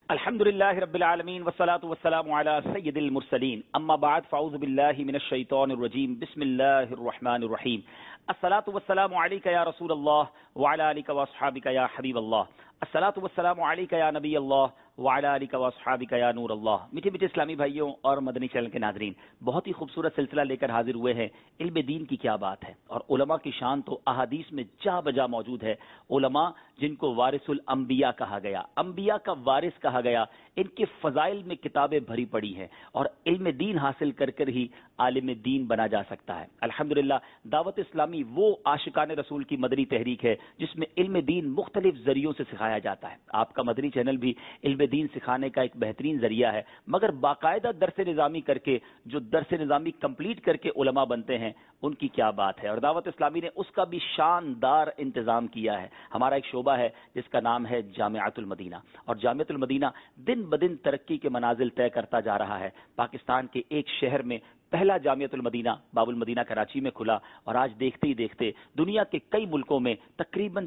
الحمدللہ رب العالمین والصلاة والسلام علی سید المرسلین اما بعد فاعوذ باللہ من الشیطان الرجیم بسم اللہ الرحمن الرحیم الصلاة والسلام علیک یا رسول اللہ وعلی آلک واصحابک یا حبیب اللہ الصلاة والسلام علیک یا نبی اللہ وعلی آلک واصحابک یا نور اللہ۔ میٹھے میٹھے اسلامی بھائیوں اور مدنی چینل کے ناظرین، بہت ہی خوبصورت سلسلہ لے کر حاضر ہوئے ہیں۔ علم دین کی کیا بات ہے، اور علماء کی شان تو احادیث میں جا بجا موجود ہے۔ علماء جن کو وارث الانبیاء کہا گیا، انبیاء کا وارث کہا گیا، ان کے فضائل میں کتابیں بھری پڑی ہیں، اور علم دین حاصل کر کر ہی عالم دین بنا جا سکتا ہے۔ الحمدللہ دعوت اسلامی وہ عاشقان رسول کی مدنی تحریک ہے جس میں علم دین مختلف ذریعوں سے سکھایا جاتا ہے۔ آپ کا مدنی چینل بھی علم دین سکھانے کا ایک بہترین ذریعہ ہے، مگر باقاعدہ درس نظامی کر کے، جو درس نظامی کمپلیٹ کر کے علماء بنتے ہیں، ان کی کیا بات ہے۔ اور دعوت اسلامی نے اس کا بھی شاندار انتظام کیا ہے۔ ہمارا ایک شعبہ ہے جس کا نام ہے جامعۃ المدینہ، اور جامعۃ المدینہ دن بدن ترقی کے منازل طے کرتا جا رہا ہے۔ پاکستان کے ایک شہر میں پہلا جامعۃ المدینہ باب المدینہ کراچی میں کھلا، اور آج دیکھتے ہی دیکھتے دنیا کے کئی ملکوں میں تقریباً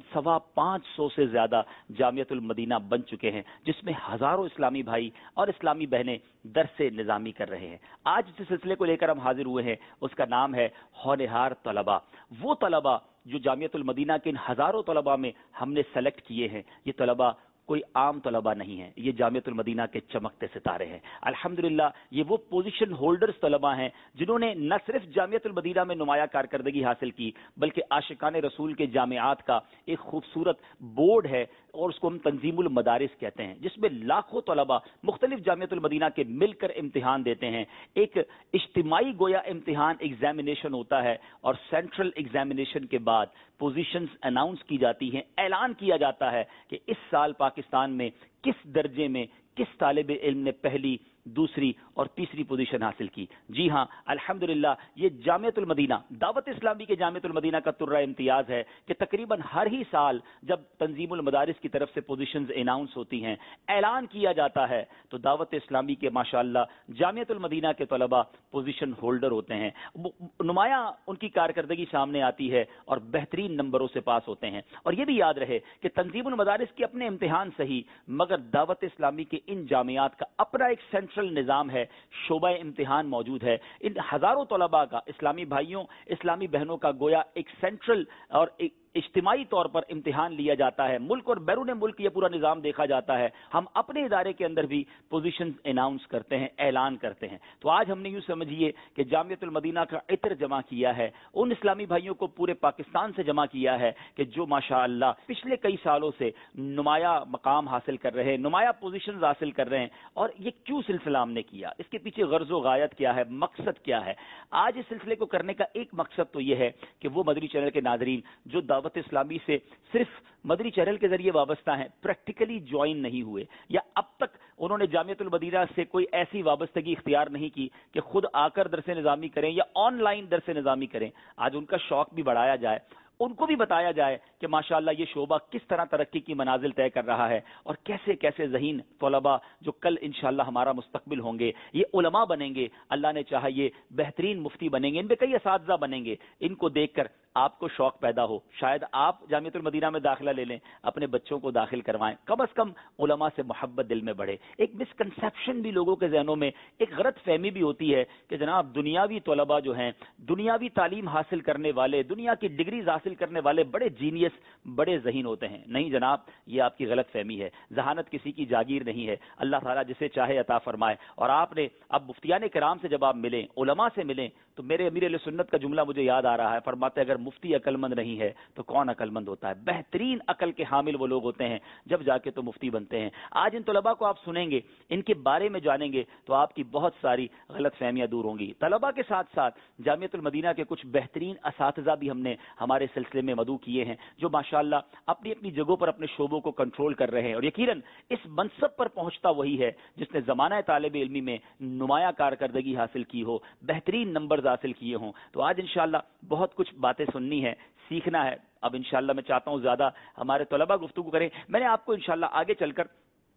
550 سے زیادہ جامعۃ المدینہ بن چکے ہیں، جس میں ہزاروں اسلامی بھائی اور اسلامی بہنیں درس نظامی کر رہے ہیں۔ آج جس سلسلے کو لے کر ہم حاضر ہوئے ہیں اس کا نام ہے ہونہار طلباء۔ وہ طلباء جو جامعۃ المدینہ کے ان ہزاروں طلباء میں ہم نے سلیکٹ کیے ہیں، یہ طلباء کوئی عام طلباء نہیں ہیں، یہ جامعۃ المدینہ کے چمکتے ستارے ہیں۔ الحمدللہ یہ وہ پوزیشن ہولڈرز طلباء ہیں جنہوں نے نہ صرف جامعۃ المدینہ میں نمایاں کارکردگی حاصل کی، بلکہ عاشقان رسول کے جامعات کا ایک خوبصورت بورڈ ہے، اور اس کو ہم تنظیم المدارس کہتے ہیں، جس میں لاکھوں طلباء مختلف جامعۃ المدینہ کے مل کر امتحان دیتے ہیں۔ ایک اجتماعی گویا امتحان ایگزامینیشن ہوتا ہے، اور سینٹرل ایگزامینیشن کے بعد پوزیشنز اناؤنس کی جاتی ہیں، اعلان کیا جاتا ہے کہ اس سال پاکستان میں کس درجے میں کس طالب علم نے پہلی، دوسری اور تیسری پوزیشن حاصل کی۔ جی ہاں، الحمدللہ یہ جامعۃ المدینہ، دعوت اسلامی کے جامعۃ المدینہ کا ترہ امتیاز ہے کہ تقریباً ہر ہی سال جب تنظیم المدارس کی طرف سے پوزیشنز اناؤنس ہوتی ہیں، اعلان کیا جاتا ہے، تو دعوت اسلامی کے ماشاءاللہ جامعۃ المدینہ کے طلباء پوزیشن ہولڈر ہوتے ہیں، نمایاں ان کی کارکردگی سامنے آتی ہے اور بہترین نمبروں سے پاس ہوتے ہیں۔ اور یہ بھی یاد رہے کہ تنظیم المدارس کے اپنے امتحان صحیح، مگر دعوت اسلامی کے ان جامعات کا اپنا ایک سینٹرل نظام ہے، شعبہ امتحان موجود ہے۔ ان ہزاروں طلباء کا، اسلامی بھائیوں، اسلامی بہنوں کا گویا ایک سینٹرل اور ایک اجتماعی طور پر امتحان لیا جاتا ہے۔ ملک اور بیرون ملک یہ پورا نظام دیکھا جاتا ہے۔ ہم اپنے ادارے کے اندر بھی پوزیشنز اناؤنس کرتے ہیں، اعلان کرتے ہیں۔ تو آج ہم نے یوں سمجھیے کہ جامعۃ المدینہ کا عطر جمع کیا ہے، ان اسلامی بھائیوں کو پورے پاکستان سے جمع کیا ہے کہ جو ماشاءاللہ پچھلے کئی سالوں سے نمایاں مقام حاصل کر رہے ہیں، نمایاں پوزیشنز حاصل کر رہے ہیں۔ اور یہ کیوں سلسلہ ہم نے کیا، اس کے پیچھے غرض و غایت کیا ہے، مقصد کیا ہے؟ آج اس سلسلے کو کرنے کا ایک مقصد تو یہ ہے کہ وہ مدنی چینل کے ناظرین جو دعوت اسلامی سے صرف مدنی چینل کے ذریعے وابستہ ہیں، پریکٹیکلی جوائن نہیں ہوئے، یا اب تک انہوں نے جامعۃ المدینہ سے کوئی ایسی وابستگی اختیار نہیں کی کہ خود آ کر درس نظامی کریں یا آن لائن درس نظامی کریں، آج ان کا شوق بھی بڑھایا جائے، ان کو بھی بتایا جائے کہ ماشاءاللہ یہ شعبہ کس طرح ترقی کی منازل طے کر رہا ہے، اور کیسے کیسے ذہین طلباء جو کل انشاءاللہ ہمارا مستقبل ہوں گے، یہ علماء بنیں گے، اللہ نے چاہا یہ بہترین مفتی بنیں گے، ان پہ کئی اساتذہ بنیں گے۔ ان کو دیکھ کر آپ کو شوق پیدا ہو، شاید آپ جامعۃ المدینہ میں داخلہ لے لیں، اپنے بچوں کو داخل کروائیں، کم از کم علماء سے محبت دل میں بڑھے۔ ایک مسکنسیپشن بھی لوگوں کے ذہنوں میں، ایک غلط فہمی بھی ہوتی ہے کہ جناب دنیاوی طلباء جو ہیں، دنیاوی تعلیم حاصل کرنے والے، دنیا کی ڈگریز حاصل کرنے والے بڑے جینیس، بڑے ذہین ہوتے ہیں۔ نہیں جناب، یہ آپ کی غلط فہمی ہے۔ ذہانت کسی کی جاگیر نہیں ہے، اللہ تعالیٰ جسے چاہے عطا فرمائے۔ اور آپ نے اب مفتیان کرام سے جب آپ ملیں، علماء سے ملیں، تو میرے امیر اہل سنت کا جملہ مجھے یاد آ رہا ہے، فرماتے اگر مفتی عقل مند نہیں ہے تو کون عقل مند ہوتا ہے؟ بہترین عقل کے حامل وہ لوگ ہوتے ہیں جب جا کے تو مفتی بنتے ہیں۔ آج ان طلباء کو آپ سنیں گے، ان کے بارے میں جانیں گے، تو آپ کی بہت ساری غلط فہمیاں دور ہوں گی۔ طلباء کے ساتھ ساتھ جامعۃ المدینہ کے کچھ بہترین اساتذہ بھی ہم نے ہمارے سلسلے میں مدعو کیے ہیں، جو ماشاءاللہ اپنی اپنی جگہوں پر اپنے شعبوں کو کنٹرول کر رہے ہیں، اور یقیناً اس منصب پر پہنچتا وہی ہے جس نے زمانہ طالب علمی میں نمایاں کارکردگی حاصل کی ہو، بہترین نمبرز حاصل کیے ہوں۔ تو آج انشاءاللہ بہت کچھ باتیں سننی ہے، سیکھنا ہے۔ اب انشاءاللہ میں چاہتا ہوں زیادہ ہمارے طلباء گفتگو کریں۔ میں نے آپ کو انشاءاللہ آگے چل کر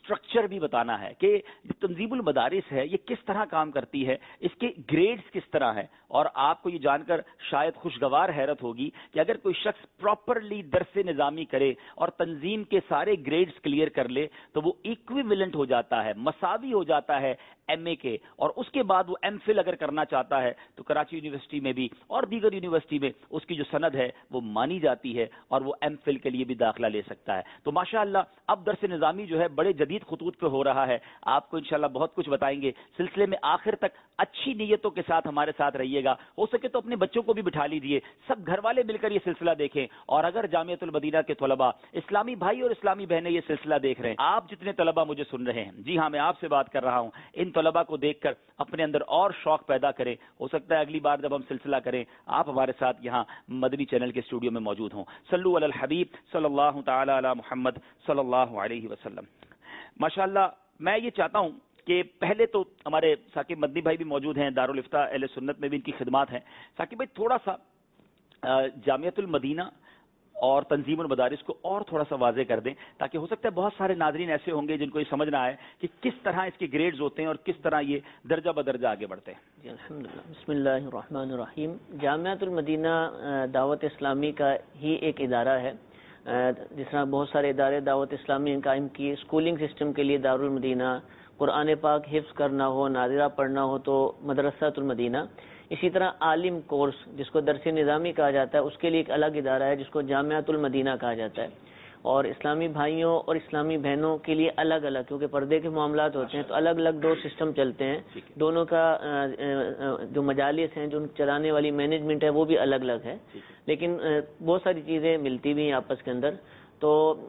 اسٹرکچر بھی بتانا ہے کہ تنظیم المدارس ہے یہ کس طرح کام کرتی ہے, اس کے گریڈز کس طرح ہیں. اور آپ کو یہ جان کر شاید خوشگوار حیرت ہوگی کہ اگر کوئی شخص پراپرلی درس نظامی کرے اور تنظیم کے سارے گریڈز کلیئر کر لے تو وہ ایکویولنٹ ہو جاتا ہے, مساوی ہو جاتا ہے ایم اے کے, اور اس کے بعد وہ ایم فل اگر کرنا چاہتا ہے تو کراچی یونیورسٹی میں بھی اور دیگر یونیورسٹی میں اس کی جو سند ہے وہ مانی جاتی ہے اور وہ ایم فل کے لیے بھی داخلہ لے سکتا ہے. تو ماشاءاللہ اب درس نظامی جو ہے بڑے جدید خطوط پہ ہو رہا ہے, آپ کو انشاءاللہ بہت کچھ بتائیں گے. سلسلے میں آخر تک اچھی نیتوں کے ساتھ ہمارے ساتھ رہیے گا, ہو سکے تو اپنے بچوں کو بھی بٹھا لیجئے, سب گھر والے مل کر یہ سلسلہ دیکھیں. اور اگر جامعۃ المدینہ کے طلباء, اسلامی بھائی اور اسلامی بہنیں یہ سلسلہ دیکھ رہے ہیں, آپ جتنے طلباء مجھے سن رہے ہیں, جی ہاں میں آپ سے بات کر رہا ہوں, ان طلباء کو دیکھ کر اپنے اندر اور شوق پیدا کریں. ہو سکتا ہے اگلی بار جب ہم سلسلہ کریں آپ ہمارے ساتھ یہاں مدنی چینل کے اسٹوڈیو میں موجود ہوں. صلو علی الحبیب صلی اللہ تعالی علی محمد صلی اللہ علیہ وسلم. ماشاءاللہ میں یہ چاہتا ہوں کہ پہلے تو ہمارے ثاقب مدنی بھائی بھی موجود ہیں, دارالافتاء اہل سنت میں بھی ان کی خدمات ہیں. ثاقب بھائی تھوڑا سا جامعۃ المدینہ اور تنظیم المدارس کو اور تھوڑا سا واضح کر دیں, تاکہ ہو سکتا ہے بہت سارے ناظرین ایسے ہوں گے جن کو یہ سمجھ نہ آئے کہ کس طرح اس کے گریڈز ہوتے ہیں اور کس طرح یہ درجہ بدرجہ آگے بڑھتے ہیں. جی الحمدللہ, بسم اللہ الرحمن الرحیم. جامعۃ المدینہ دعوت اسلامی کا ہی ایک ادارہ ہے. جس طرح بہت سارے ادارے دعوت اسلامی قائم کی, اسکولنگ سسٹم کے لیے دارالمدینہ, قرآن پاک حفظ کرنا ہو, ناظرہ پڑھنا ہو تو مدرسۃ المدینہ. اسی طرح عالم کورس جس کو درس نظامی کہا جاتا ہے اس کے لیے ایک الگ ادارہ ہے جس کو جامعۃ المدینہ کہا جاتا ہے. اور اسلامی بھائیوں اور اسلامی بہنوں کے لیے الگ الگ, کیونکہ پردے کے معاملات ہوتے ہیں تو الگ الگ دو سسٹم چلتے ہیں. دونوں کا جو مجالس ہیں, جو چلانے والی مینجمنٹ ہے وہ بھی الگ الگ ہے, لیکن بہت ساری چیزیں ملتی بھی ہیں آپس کے اندر. تو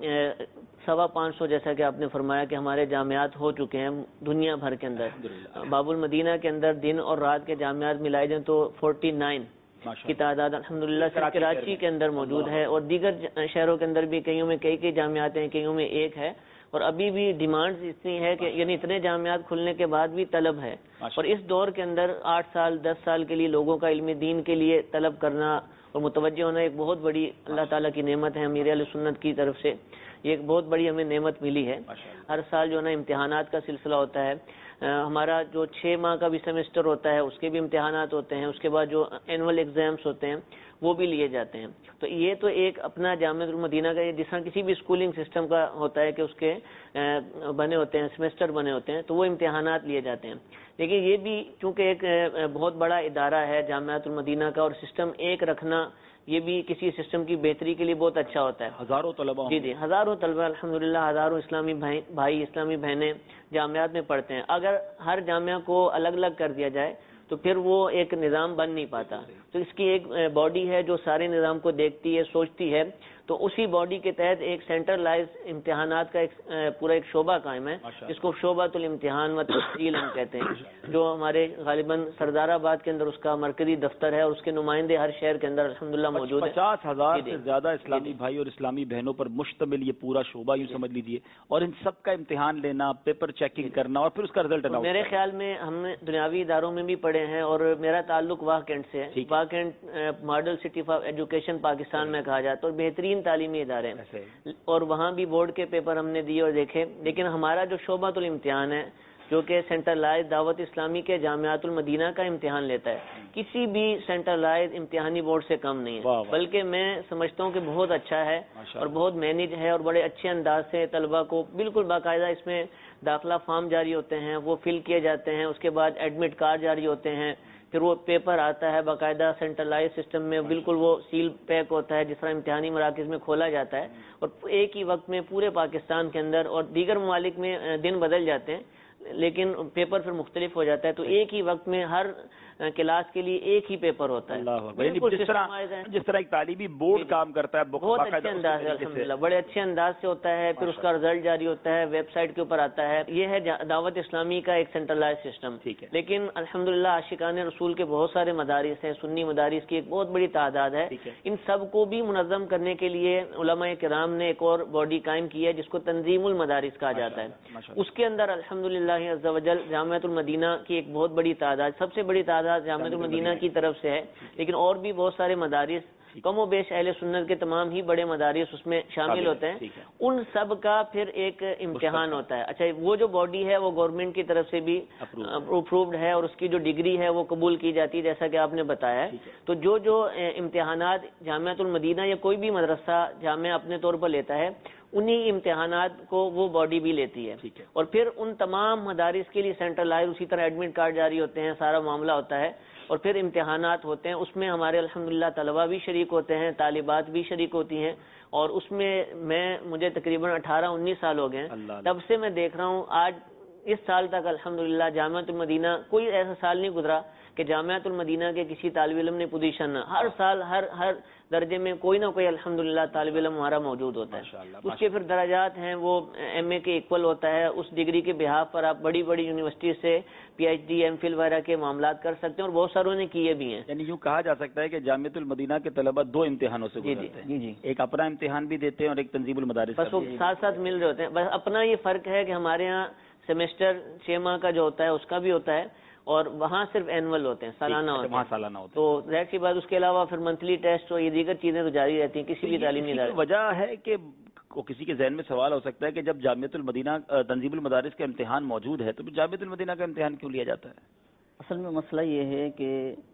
550 جیسا کہ آپ نے فرمایا کہ ہمارے جامعات ہو چکے ہیں دنیا بھر کے اندر. باب المدینہ کے اندر دن اور رات کے جامعات ملائے جائیں تو 49 کی تعداد الحمدللہ صرف کراچی کے اندر موجود ہے, اور دیگر شہروں کے اندر بھی کئیوں میں کئی جامعات ہیں, کئیوں میں ایک ہے. اور ابھی بھی ڈیمانڈ اتنی ہے کہ یعنی اتنے جامعات کھلنے کے بعد بھی طلب ہے. اور اس دور کے اندر 8 سال 10 سال کے لیے لوگوں کا علم دین کے لیے طلب کرنا اور متوجہ ہونا ایک بہت بڑی اللہ تعالیٰ کی نعمت ہے. امیر اہل سنت کی طرف سے یہ ایک بہت بڑی ہمیں نعمت ملی ہے. ہر سال جو ہے نا امتحانات کا سلسلہ ہوتا ہے. ہمارا جو 6 ماہ کا بھی سیمسٹر ہوتا ہے اس کے بھی امتحانات ہوتے ہیں. اس کے بعد جو اینول ایگزامس ہوتے ہیں وہ بھی لیے جاتے ہیں. تو یہ تو ایک اپنا جامعۃ المدینہ کا, جس طرح کسی بھی اسکولنگ سسٹم کا ہوتا ہے کہ اس کے بنے ہوتے ہیں, سیمسٹر بنے ہوتے ہیں, تو وہ امتحانات لیے جاتے ہیں. لیکن یہ بھی چونکہ ایک بہت بڑا ادارہ ہے جامعۃ المدینہ کا, اور سسٹم ایک رکھنا یہ بھی کسی سسٹم کی بہتری کے لیے بہت اچھا ہوتا ہے. ہزاروں طلباء, جی ہزاروں طلباء الحمدللہ, ہزاروں اسلامی بھائی اسلامی بہنیں جامعات میں پڑھتے ہیں. اگر ہر جامعہ کو الگ الگ کر دیا جائے تو پھر وہ ایک نظام بن نہیں پاتا. تو اس کی ایک باڈی ہے جو سارے نظام کو دیکھتی ہے, سوچتی ہے. تو اسی باڈی کے تحت ایک سینٹرلائز امتحانات کا پورا ایک شعبہ قائم ہے جس کو شعبۃ الامتحان و تفصیل ہم کہتے ہیں, جو ہمارے غالباً سردار آباد کے اندر اس کا مرکزی دفتر ہے, اور اس کے نمائندے ہر شہر کے اندر الحمدللہ موجود ہیں. 50,000 سے زیادہ اسلامی بھائی اور اسلامی بہنوں پر مشتمل یہ پورا شعبہ یوں سمجھ لیجیے, اور ان سب کا امتحان لینا, پیپر چیکنگ کرنا اور پھر اس کا رزلٹ آنا. میرے خیال میں ہم نے دنیاوی اداروں میں بھی پڑھے ہیں, اور میرا تعلق واہ کینٹ سے ہے. Wah Cantt model city for education Pakistan میں کہا جاتا ہے, اور بہترین تعلیمی ادارے ہیں, اور وہاں بھی بورڈ کے پیپر ہم نے دیے اور دیکھے. لیکن ہمارا جو شعبۃ الامتحان ہے جو کہ سینٹرلائز دعوت اسلامی کے جامعۃ المدینہ کا امتحان لیتا ہے, کسی بھی سینٹرلائز امتحانی بورڈ سے کم نہیں ہے, بلکہ میں سمجھتا ہوں کہ بہت اچھا ہے اور بہت مینیج ہے, اور بڑے اچھے انداز سے طلبہ کو بالکل باقاعدہ اس میں داخلہ فارم جاری ہوتے ہیں, وہ فل کیے جاتے ہیں. اس کے بعد ایڈمٹ کارڈ جاری ہوتے ہیں, پھر وہ پیپر آتا ہے باقاعدہ سینٹرلائز سسٹم میں, بالکل وہ سیل پیک ہوتا ہے جس طرح امتحانی مراکز میں کھولا جاتا ہے, اور ایک ہی وقت میں پورے پاکستان کے اندر, اور دیگر ممالک میں دن بدل جاتے ہیں لیکن پیپر پھر مختلف ہو جاتا ہے. تو ایک ہی وقت میں ہر کلاس کے لیے ایک ہی پیپر ہوتا ہے. جس طرح ایک تعلیمی بورڈ کام کرتا ہے بہت اچھے انداز سے, الحمدللہ بڑے اچھے انداز سے ہوتا ہے. پھر اس کا رزلٹ جاری ہوتا ہے, ویب سائٹ کے اوپر آتا ہے. یہ ہے دعوت اسلامی کا ایک سینٹرلائز سسٹم. لیکن الحمدللہ عاشقان رسول کے بہت سارے مدارس ہیں, سنی مدارس کی ایک بہت بڑی تعداد ہے. ان سب کو بھی منظم کرنے کے لیے علماء کرام نے ایک اور باڈی قائم کی ہے جس کو تنظیم المدارس کہا جاتا ہے. اس کے اندر الحمدللہ عز و جل جامعۃ المدینہ کی ایک بہت بڑی تعداد, سب سے بڑی تعداد جامعۃ المدینہ کی طرف سے ہے, لیکن اور بھی بہت سارے مدارس کم و بیش اہل سنت کے تمام ہی بڑے مدارس اس میں شامل ہوتے ہیں، ان سب کا پھر ایک امتحان ہوتا ہے. اچھا وہ جو باڈی ہے وہ گورنمنٹ کی طرف سے بھی اپرووڈ ہے اور اس کی جو ڈگری ہے وہ قبول کی جاتی ہے جیسا کہ آپ نے بتایا ہے. تو جو امتحانات جامعۃ المدینہ یا کوئی بھی مدرسہ جامعہ اپنے طور پر لیتا ہے، انہی امتحانات کو وہ باڈی بھی لیتی ہے. اور پھر ان تمام مدارس کے لیے سینٹرلائز اسی طرح ایڈمٹ کارڈ جاری ہوتے ہیں، سارا معاملہ ہوتا ہے اور پھر امتحانات ہوتے ہیں. اس میں ہمارے الحمدللہ طلبہ بھی شریک ہوتے ہیں، طالبات بھی شریک ہوتی ہیں، اور اس میں مجھے تقریباً 18-19 سال ہو گئے ہیں. تب سے میں دیکھ رہا ہوں آج اس سال تک الحمدللہ جامعۃ المدینہ کوئی ایسا سال نہیں گزرا کہ جامعۃ المدینہ کے کسی طالب علم نے پوزیشن نہ، ہر سال ہر درجے میں کوئی نہ کوئی الحمدللہ طالب علم ہمارا موجود ہوتا ہے. اس کے پھر درجات ہیں، وہ ایم اے کے ایکول ہوتا ہے. اس ڈگری کے بہاف پر آپ بڑی بڑی یونیورسٹی سے P H D M phil وغیرہ کے معاملات کر سکتے ہیں، اور بہت ساروں نے کیے بھی ہیں. یعنی یوں کہا جا سکتا ہے کہ جامعۃ المدینہ کے طلبہ دو امتحانوں سے گزرتے ہیں. جی ایک اپنا امتحان بھی دیتے ہیں اور ایک تنظیم المدارس. بس وہ ساتھ ساتھ مل رہے ہوتے ہیں. بس اپنا یہ فرق ہے کہ ہمارے یہاں سیمسٹر 6 ماہ کا جو ہوتا ہے اس کا بھی ہوتا ہے، اور وہاں صرف اینول ہوتے ہیں، سالانہ ہوتے ہیں. وہاں سالانہ ہوتے ہیں. تو ظاہر سی بات اس کے علاوہ پھر منتھلی ٹیسٹ اور یہ دیگر چیزیں تو جاری رہتی ہیں کسی بھی تعلیمی ادارے. وجہ ہے کہ کسی کے ذہن میں سوال ہو سکتا ہے کہ جب جامعۃ المدینہ تنظیم المدارس کا امتحان موجود ہے تو جامعۃ المدینہ کا امتحان کیوں لیا جاتا ہے؟ اصل میں مسئلہ یہ ہے کہ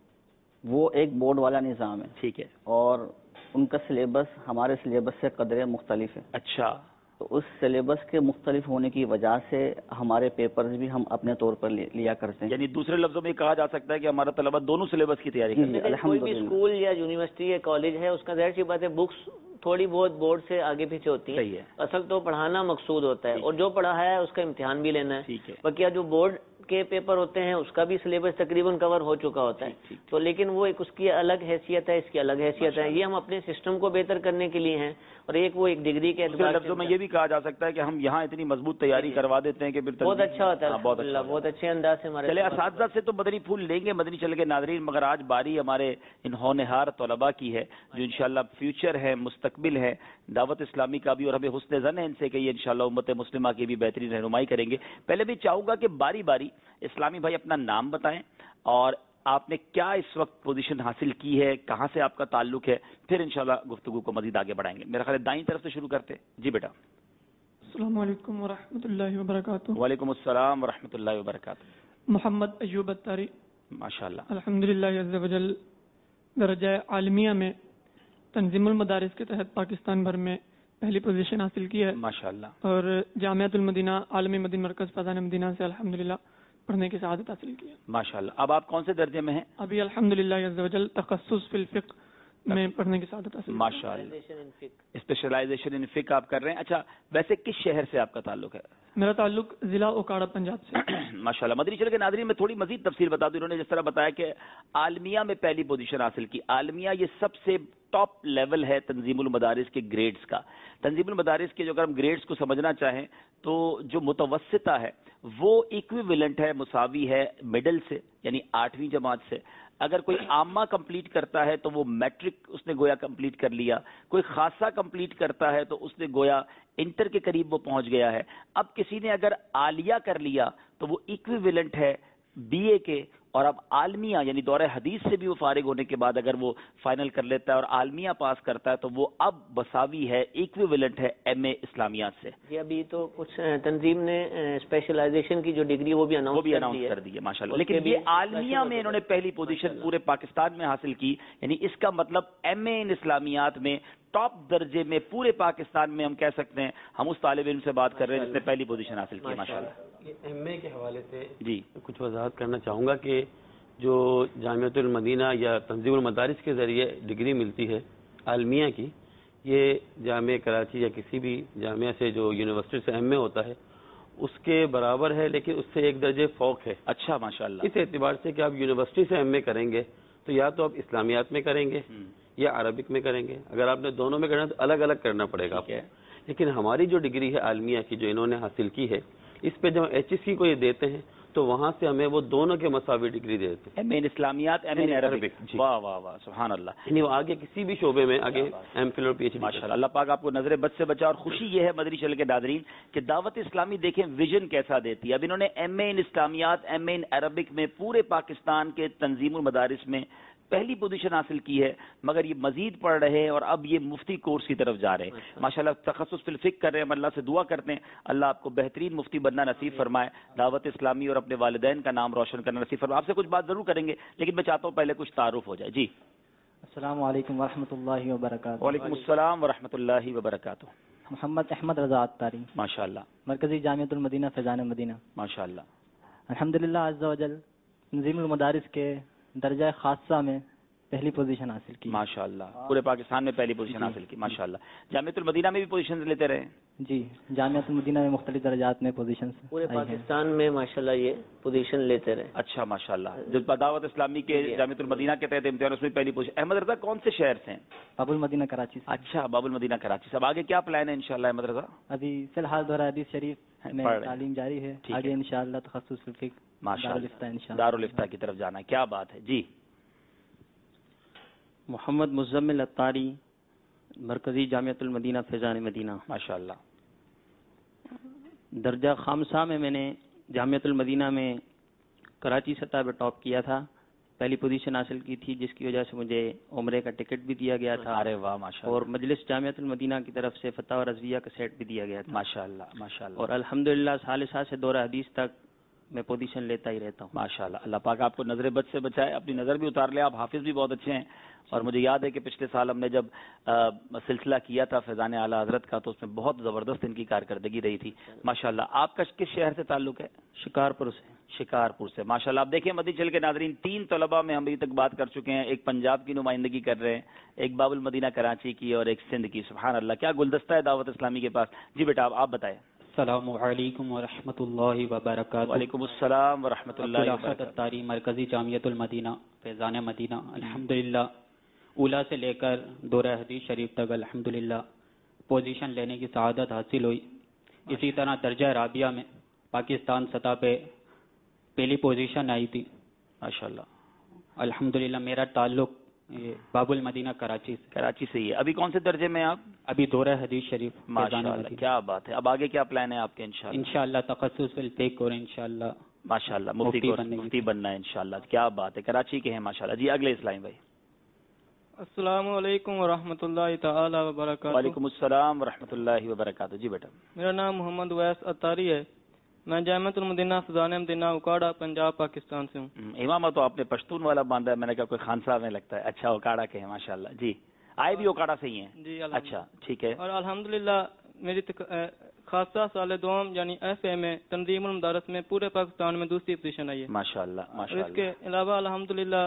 وہ ایک بورڈ والا نظام ہے. ٹھیک ہے. اور ان کا سلیبس ہمارے سلیبس سے قدرے مختلف ہے. اچھا. تو اس سلیبس کے مختلف ہونے کی وجہ سے ہمارے پیپرز بھی ہم اپنے طور پر لیا کرتے ہیں. یعنی دوسرے لفظوں میں کہا جا سکتا ہے کہ ہمارا طلبہ دونوں سلیبس کی تیاری کرتے ہیں. کوئی بھی اسکول یا یونیورسٹی یا کالج ہے اس کا ظاہر سی بات ہے بکس تھوڑی بہت بورڈ سے آگے پیچھے ہوتی ہیں. اصل تو پڑھانا مقصود ہوتا ہے، اور جو پڑھا ہے اس کا امتحان بھی لینا ہے. باقی جو بورڈ کے پیپر ہوتے ہیں اس کا بھی سلیبس تقریباً کور ہو چکا ہوتا ہے. تو لیکن وہ ایک اس کی الگ حیثیت ہے، اس کی الگ حیثیت ہے. یہ ہم اپنے سسٹم کو بہتر کرنے کے لیے ہیں، اور ایک وہ ایک ڈگری کے اعتبار لفظوں میں یہ بھی کہا جا سکتا ہے کہ ہم یہاں اتنی مضبوط تیاری کروا دیتے ہیں کہ پھر بہت اچھا ہوتا ہے. بہت اچھے انداز سے ہمارے چلے اساتذہ سے تو مدنی پھول لیں گے مدنی چل کے ناظرین، مگر آج باری ہمارے ان ہونہار طلباء کی ہے جو انشاءاللہ فیوچر ہے، مستقبل ہے دعوت اسلامی کا بھی، اور ہمیں حسن ظن ہے ان سے کہ یہ انشاءاللہ امت مسلمہ کی بھی بہترین رہنمائی کریں گے. پہلے بھی چاہوں گا کہ باری باری اسلامی بھائی اپنا نام بتائیں اور آپ نے کیا اس وقت پوزیشن حاصل کی ہے، کہاں سے آپ کا تعلق ہے، پھر انشاءاللہ گفتگو کو مزید آگے بڑھائیں گے. میرا خیال ہے دائیں طرف سے شروع کرتے. جی بیٹا. السلام علیکم ورحمۃ اللہ وبرکاتہ. وعلیکم السلام ورحمۃ اللہ وبرکاتہ. محمد ایوب اتاری. ماشاءاللہ. الحمدللہ عز وجل درجہ عالمیہ میں تنظیم المدارس کے تحت پاکستان بھر میں پہلی پوزیشن حاصل کی ہے ماشاءاللہ. اور جامعۃ المدینہ عالمی مدین مرکز فیضان مدینہ سے الحمدللہ پڑھنے کی سعادت حاصل کی ہے. ماشاءاللہ. اب آپ کون سے درجے میں ہیں؟ ابھی الحمدللہ عز وجل تخصص فی الفقہ میں پڑھنے کی سعادت حاصل. ماشاءاللہ. اسپیشلائزیشن ان فقہ آپ کر رہے ہیں. اچھا ویسے کس شہر سے آپ کا تعلق ہے؟ میرا تعلق ضلع اوکاڑا پنجاب سے. ماشاءاللہ. مدنی چل کے ناظرین میں تھوڑی مزید تفصیل بتا دوں. انہوں نے جس طرح بتایا کہ عالمیہ میں پہلی پوزیشن حاصل کی. عالمیہ یہ سب سے ٹاپ لیول ہے تنظیم المدارس کے گریڈز کا. تنظیم المدارس کے جو اگر ہم گریڈز کو سمجھنا چاہیں تو جو متوسطہ ہے وہ ایکویولنٹ ہے، مساوی ہے مڈل سے، یعنی 8ویں جماعت سے. اگر کوئی عامہ کمپلیٹ کرتا ہے تو وہ میٹرک اس نے گویا کمپلیٹ کر لیا، کوئی خاصہ کمپلیٹ کرتا ہے تو اس نے گویا انٹر کے قریب وہ پہنچ گیا ہے. اب کسی نے اگر عالیہ کر لیا تو وہ ایکویولنٹ ہے بی اے کے، اور اب عالمیہ یعنی دورہ حدیث سے بھی وہ فارغ ہونے کے بعد اگر وہ فائنل کر لیتا ہے اور عالمیہ پاس کرتا ہے تو وہ اب مساوی ہے، ایکویولنٹ ہے ایم اے اسلامیات سے. جی ابھی تو کچھ تنظیم نے اسپیشلائزیشن کی جو ڈگری وہ بھی اناؤنس کر دی ہے ماشاءاللہ. لیکن یہ عالمیہ میں انہوں نے پہلی پوزیشن پورے پاکستان میں حاصل کی، یعنی اس کا مطلب ایم اے ان اسلامیات میں ٹاپ درجے میں پورے پاکستان میں ہم کہہ سکتے ہیں. ہم اس طالب علم سے بات کر رہے ہیں جس نے پہلی پوزیشن حاصل کی ماشاءاللہ. ایم اے کے حوالے سے جی کچھ وضاحت کرنا چاہوں گا کہ جو جامعۃ المدینہ یا تنظیم المدارس کے ذریعے ڈگری ملتی ہے عالمیہ کی، یہ جامعہ کراچی یا کسی بھی جامعہ سے جو یونیورسٹی سے ایم اے ہوتا ہے اس کے برابر ہے، لیکن اس سے ایک درجے فوق ہے. اچھا ماشاءاللہ. اس اعتبار سے کہ آپ یونیورسٹی سے ایم اے کریں گے تو یا تو آپ اسلامیات میں کریں گے یا عربک میں کریں گے. اگر آپ نے دونوں میں کرنا ہے تو الگ الگ کرنا پڑے گا آپ کو. لیکن ہماری جو ڈگری ہے عالمیہ کی جو انہوں نے حاصل کی ہے، اس پہ جب ایچ ایس سی کو یہ دیتے ہیں تو وہاں سے ہمیں وہ دونوں کے مساوی ڈگری دیتے ہیں. ایم اے اسلامیات، ایم اے عربک. واہ واہ واہ سبحان اللہ. یعنی وہ آگے کسی بھی شعبے میں آگے ایم فل اور پی ایچ ڈی. ماشاءاللہ. اللہ پاک آپ کو نظر بد سے بچا. اور خوشی یہ ہے مدنی چل کے ناظرین کہ دعوت اسلامی دیکھیں ویژن کیسا دیتی ہے. اب انہوں نے ایم اے ان اسلامیات، ایم اے ان عربک میں پورے پاکستان کے تنظیم المدارس میں پہلی پوزیشن حاصل کی ہے، مگر یہ مزید پڑھ رہے ہیں اور اب یہ مفتی کورس کی طرف جا رہے ہیں ماشاءاللہ، تخصص فی الفقہ کر رہے ہیں. ہم اللہ سے دعا کرتے ہیں اللہ آپ کو بہترین مفتی بننا نصیب فرمائے، دعوت اسلامی اور اپنے والدین کا نام روشن کرنا نصیب فرمائے. آپ سے کچھ بات ضرور کریں گے لیکن میں چاہتا ہوں پہلے کچھ تعارف ہو جائے. جی السلام علیکم ورحمۃ اللہ وبرکاتہ. وعلیکم السلام ورحمۃ اللہ وبرکاتہ. محمد احمد رضا عطاری، ماشاءاللہ مرکزی جامعۃ المدینہ فیضان مدینہ. ماشاءاللہ الحمدللہ عز وجل تنظیم المدارس کے درجہ خاصہ میں پہلی پوزیشن حاصل کی. ماشاءاللہ پورے پاکستان میں پہلی پوزیشن حاصل کی. ماشاءاللہ جامعۃ المدینہ میں بھی پوزیشن لیتے رہے. جی جامعۃ المدینہ میں مختلف درجات میں پوزیشنز پورے پاکستان میں ماشاءاللہ یہ پوزیشن لیتے رہے. اچھا ماشاءاللہ. جو دعوت اسلامی کے جامعۃ المدینہ کے تحت امتحان اس میں پہلی پوزیشن. احمد رضا کون سے شہر سے ہیں؟ باب المدینہ کراچی سے. اچھا باب المدینہ کراچی سے. اب آگے کیا پلان ہے انشاءاللہ احمد رضا؟ ابھی فی الحال دورہ حدیث شریف میں پڑھ رہے ہیں. تعلیم جاری ہے، آگے انشاءاللہ تخصص فی الفقہ ماشاءاللہ دارالفتہ کی طرف جانا ہے. کیا بات ہے. جی محمد مزمل عطاری، مرکزی جامعۃ المدینہ فیضان مدینہ. ماشاءاللہ. درجہ خامسہ میں نے جامعۃ المدینہ میں کراچی سطح پہ ٹاپ کیا تھا، پہلی پوزیشن حاصل کی تھی، جس کی وجہ سے مجھے عمرے کا ٹکٹ بھی دیا گیا تھا. ارے واہ ماشاءاللہ. اور مجلس جامعۃ المدینہ کی طرف سے فتح و رضویہ کا سیٹ بھی دیا گیا تھا. ماشاءاللہ ماشاءاللہ. اور الحمدللہ ثالثہ سے دورہ حدیث تک میں پوزیشن لیتا ہی رہتا ہوں. ماشاءاللہ. اللہ پاک آپ کو نظر بد سے بچائے، اپنی نظر بھی اتار لے. آپ حافظ بھی بہت اچھے ہیں. اور مجھے یاد ہے کہ پچھلے سال ہم نے جب سلسلہ کیا تھا فیضان اعلیٰ حضرت کا تو اس میں بہت زبردست ان کی کارکردگی رہی تھی. ماشاءاللہ. آپ کا کس شہر سے تعلق ہے؟ شکارپور سے. شکارپور سے. ماشاءاللہ. آپ دیکھیں مدنی چل کے ناظرین، 3 طلباء میں ہم ابھی تک بات کر چکے ہیں. ایک پنجاب کی نمائندگی کر رہے ہیں، ایک باب المدینہ کراچی کی اور ایک سندھ کی. سبحان اللہ کیا گلدستہ ہے دعوت اسلامی کے پاس. جی بیٹا آپ بتائیں. السلام علیکم ورحمۃ اللہ وبرکاتہ. وعلیکم السلام ورحمۃ اللہ وبرکاتہ. عطاری، مرکزی جامعۃ المدینہ فیضان مدینہ. الحمدللہ اولا سے لے کر دورہ حدیث شریف تک الحمدللہ پوزیشن لینے کی سعادت حاصل ہوئی. اسی طرح درجہ رابعہ میں پاکستان سطح پہ پہلی پوزیشن آئی تھی. ماشاءاللہ. الحمدللہ میرا تعلق باب المدینہ کراچی سے. کراچی سے ہی ہے. ابھی کون سے درجے میں آپ؟ ابھی دورہ حدیث شریف. ماشاءاللہ کیا بات ہے. اب آگے کیا پلان ہے آپ کے؟ انشاءاللہ تخصص فی الفقہ اور انشاءاللہ ماشاءاللہ مفتی بننا ہے انشاءاللہ. کیا بات ہے. کراچی کے ہیں ماشاءاللہ. جی اگلے اسلام بھائی. السلام علیکم ورحمۃ اللہ تعالی وبرکاتہ. وعلیکم السلام ورحمۃ اللہ وبرکاتہ. جی بیٹا. میرا نام محمد ویس عطاری ہے، میں جامعۃ المدینہ فیضان مدینہ اکاڑا پنجاب پاکستان سے ہوں. امامہ تو آپ نے پشتون والا باندھا ہے، میں نے کہا کوئی خان صاحب میں لگتا ہے. اچھا اکاڑا کے ہیں ماشاءاللہ. جی آئے بھی اکاڑا سے ہی ہیں؟ جی اچھا ٹھیک ہے. اور الحمدللہ میری خاصہ سال دوم یعنی ایف اے میں تنظیم المدارس میں پورے پاکستان میں دوسری پوزیشن آئی ہے ماشاءاللہ اور ماشاءاللہ. اس کے علاوہ الحمدللہ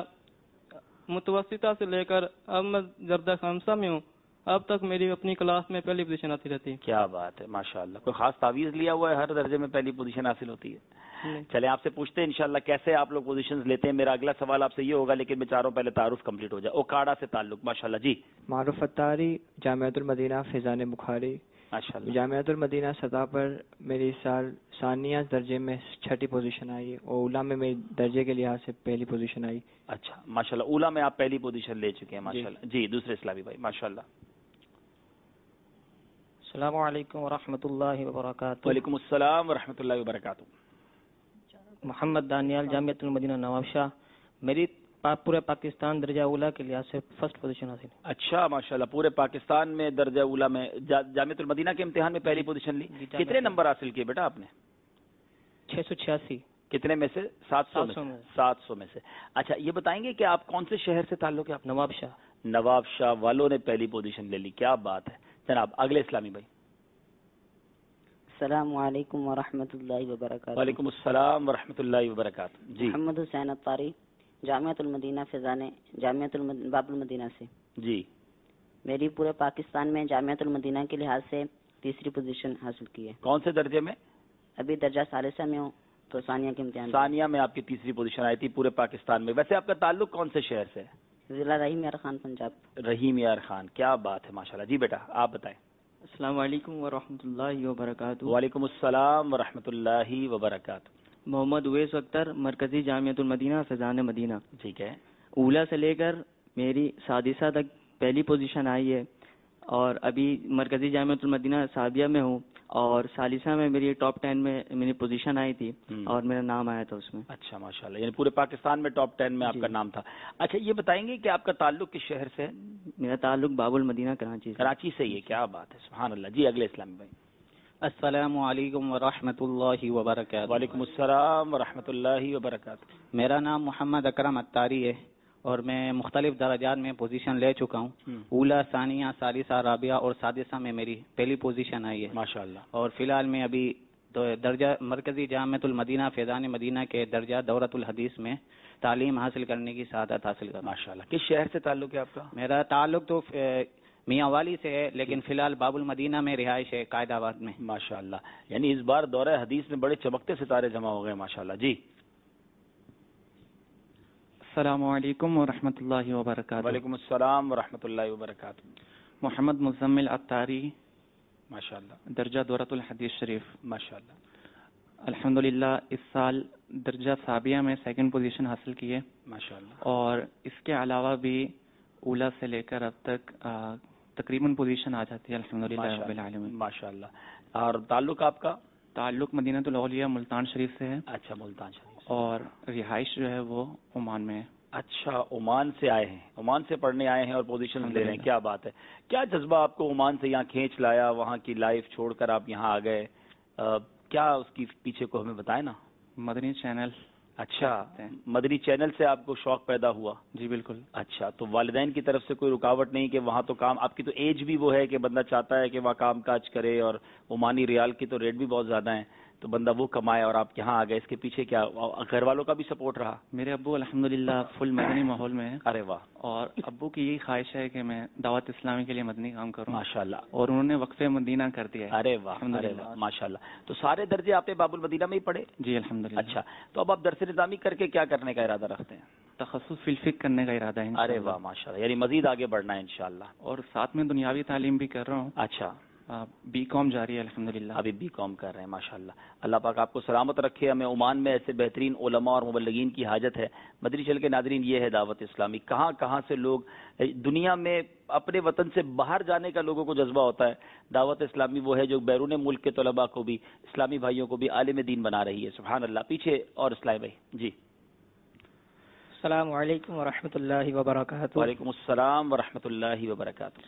متوسطہ سے لے کر اب میں زردہ خامسہ میں ہوں، اب تک میری اپنی کلاس میں پہلی پوزیشن آتی رہتی ہے. کیا بات ہے ماشاءاللہ. کوئی خاص تعویذ لیا ہوا ہے؟ ہر درجے میں پہلی پوزیشن حاصل ہوتی ہے. چلیں آپ سے پوچھتے ہیں انشاءاللہ کیسے آپ لوگ پوزیشنز لیتے ہیں. میرا اگلا سوال آپ سے یہ ہوگا لیکن میں چاروں پہلے تعارف کمپلیٹ ہو جائے. اوکاڑا سے تعلق ماشاءاللہ. جی معروف عطاری، جامعۃ المدینہ فیضان بخاری. ماشاءاللہ. جامعۃ المدینہ سطح پر میری سال ثانیہ درجے میں 6ٹھی پوزیشن آئی اور اولا میں میری درجے کے لحاظ سے پہلی پوزیشن آئی. اچھا ماشاءاللہ. اولا میں آپ پہلی پوزیشن لے چکے ہیں ماشاءاللہ. جی دوسرے اسلامی بھائی. ماشاءاللہ. السلام علیکم ورحمۃ اللہ وبرکاتہ. وعلیکم السلام ورحمۃ اللہ وبرکاتہ. محمد دانیال، جامعۃ المدینہ نواب شاہ. میری پورے پاکستان درجہ اولا کے لحاظ سے فرسٹ پوزیشن حاصل. اچھا ماشاءاللہ. پورے پاکستان میں درجہ اولا میں جامعۃ المدینہ کے امتحان میں پہلی پوزیشن لی. کتنے نمبر حاصل کیے بیٹا آپ نے؟ 686. کتنے میں سے؟ 700 میں. 700 میں سے. اچھا یہ بتائیں گے کہ آپ کون سے شہر سے تعلق ہے آپ؟ نواب شاہ. نواب شاہ والوں نے پہلی پوزیشن لے لی. کیا بات ہے جناب. اگلے اسلامی بھائی. السلام علیکم ورحمۃ اللہ وبرکاتہ. وعلیکم السلام ورحمۃ اللہ وبرکاتہ. جی محمد حسین عطاری، جامعۃ المدینہ فیضان جامعۃ باب المدینہ سے. جی میری پورے پاکستان میں جامعۃ المدینہ کے لحاظ سے تیسری پوزیشن حاصل کی ہے. کون سے درجے میں؟ ابھی درجہ ثالثہ میں ہوں تو ثانیہ کے امتحان. ثانیہ میں آپ کی تیسری پوزیشن آئی تھی پورے پاکستان میں. ویسے آپ کا تعلق کون سے شہر سے ہے؟ ضلع رحیم یار خان پنجاب. رحیم یار خان. کیا بات ہے ماشاءاللہ. جی بیٹا آپ بتائیں. السلام علیکم ورحمۃ اللہ وبرکاتہ. وعلیکم السلام ورحمۃ اللہ وبرکاتہ. محمد اویس اختر، مرکزی جامعۃ المدینہ فیضان مدینہ. ٹھیک ہے. اولا سے لے کر میری سادسہ تک پہلی پوزیشن آئی ہے اور ابھی مرکزی جامعۃ المدینہ ثانیہ میں ہوں اور ثالثہ میں میری ٹاپ 10 میں میری پوزیشن آئی تھی اور میرا نام آیا تھا اس میں. اچھا ماشاءاللہ، یعنی پورے پاکستان میں ٹاپ 10 میں آپ کا نام تھا. اچھا یہ بتائیں گے کہ آپ کا تعلق کس شہر سے ہے؟ میرا تعلق باب المدینہ کراچی سے. کراچی سے ہی ہے، کیا بات ہے، سبحان اللہ. جی اگلے اسلامی بھائی. السلام علیکم ورحمۃ اللہ وبرکاتہ. وعلیکم السلام ورحمۃ اللہ وبرکاتہ. میرا نام محمد اکرم اتاری ہے اور میں مختلف درجات میں پوزیشن لے چکا ہوں. اولا، ثانیہ، ثالثہ، رابعہ اور سادسہ میں میری پہلی پوزیشن آئی ہے ماشاءاللہ. اور فی الحال میں ابھی درجہ مرکزی جامعۃ المدینہ فیضان مدینہ کے درجہ دورۃ الحدیث میں تعلیم حاصل کرنے کی سعادت حاصل کر. ماشاءاللہ. کس شہر سے تعلق ہے آپ کا؟ میرا تعلق تو میاں والی سے ہے، لیکن فی الحال باب المدینہ میں رہائش ہے، قائد آباد میں. ماشاءاللہ. یعنی اس بار دورہ حدیث میں بڑے چمکتے ستارے جمع ہو گئے ماشاءاللہ. جی السلام علیکم ورحمۃ اللہ وبرکاتہ. وعلیکم السلام ورحمۃ اللہ وبرکاتہ. محمد مزمل اتاری، ماشاءاللہ، درجہ دورۃ الحدیث شریف. ماشاءاللہ. الحمدللہ اس سال درجہ ثابیہ میں سیکنڈ پوزیشن حاصل کی ہے ماشاءاللہ. اور اس کے علاوہ بھی اولا سے لے کر اب تک تقریباً پوزیشن آ جاتی ہے الحمدللہ رب العالمین. ماشاءاللہ. اور تعلق آپ کا؟ تعلق مدینہ الاولیاء ملتان شریف سے ہے. اچھا ملتان شریف. اور رہائش جو ہے وہ عمان میں ہے. اچھا عمان سے آئے ہیں، عمان سے پڑھنے آئے ہیں اور پوزیشن لے رہے ہیں، کیا بات ہے. کیا جذبہ آپ کو عمان سے یہاں کھینچ لایا، وہاں کی لائف چھوڑ کر آپ یہاں آ گئے؟ کیا اس کی پیچھے کو ہمیں بتائیں نا. مدنی چینل. اچھا مدنی چینل سے آپ کو شوق پیدا ہوا؟ جی بالکل. اچھا تو والدین کی طرف سے کوئی رکاوٹ نہیں کہ وہاں تو کام، آپ کی تو ایج بھی وہ ہے کہ بندہ چاہتا ہے کہ وہاں کام کاج کرے اور عمانی ریال کی تو ریٹ بھی بہت زیادہ ہیں تو بندہ وہ کمائے، اور آپ یہاں آ گئے، اس کے پیچھے کیا گھر والوں کا بھی سپورٹ رہا؟ میرے ابو الحمدللہ فل مدنی ماحول میں ہے. ارے واہ. اور ابو کی یہی خواہش ہے کہ میں دعوت اسلامی کے لیے مدنی کام کروں. ماشاءاللہ. اور انہوں نے وقف مدینہ کر دیا ہے. ارے واہ، ارے واہ، ماشاءاللہ. تو سارے درجے آپ نے باب المدینہ میں ہی پڑھے؟ جی الحمدللہ. اچھا تو اب آپ درس نظامی کر کے کیا کرنے کا ارادہ رکھتے ہیں؟ تخصص فی الفقہ کرنے کا ارادہ ہے. ارے واہ ماشاءاللہ، یعنی مزید آگے بڑھنا ہے انشاءاللہ. اور ساتھ میں دنیاوی تعلیم بھی کر رہا ہوں. اچھا بی کام جاری ہے الحمدللہ. ابھی بی کام کر رہے ہیں ماشاءاللہ. اللہ پاک آپ کو سلامت رکھے. ہمیں عمان میں ایسے بہترین علماء اور مبلغین کی حاجت ہے. مدنی چل کے ناظرین، یہ ہے دعوت اسلامی. کہاں کہاں سے لوگ دنیا میں اپنے وطن سے باہر جانے کا لوگوں کو جذبہ ہوتا ہے. دعوت اسلامی وہ ہے جو بیرون ملک کے طلباء کو بھی، اسلامی بھائیوں کو بھی عالم دین بنا رہی ہے. سبحان اللہ. پیچھے اور اسلامی بھائی. جی السلام علیکم ورحمۃ اللہ وبرکاتہ. وعلیکم السلام ورحمۃ اللہ وبرکاتہ.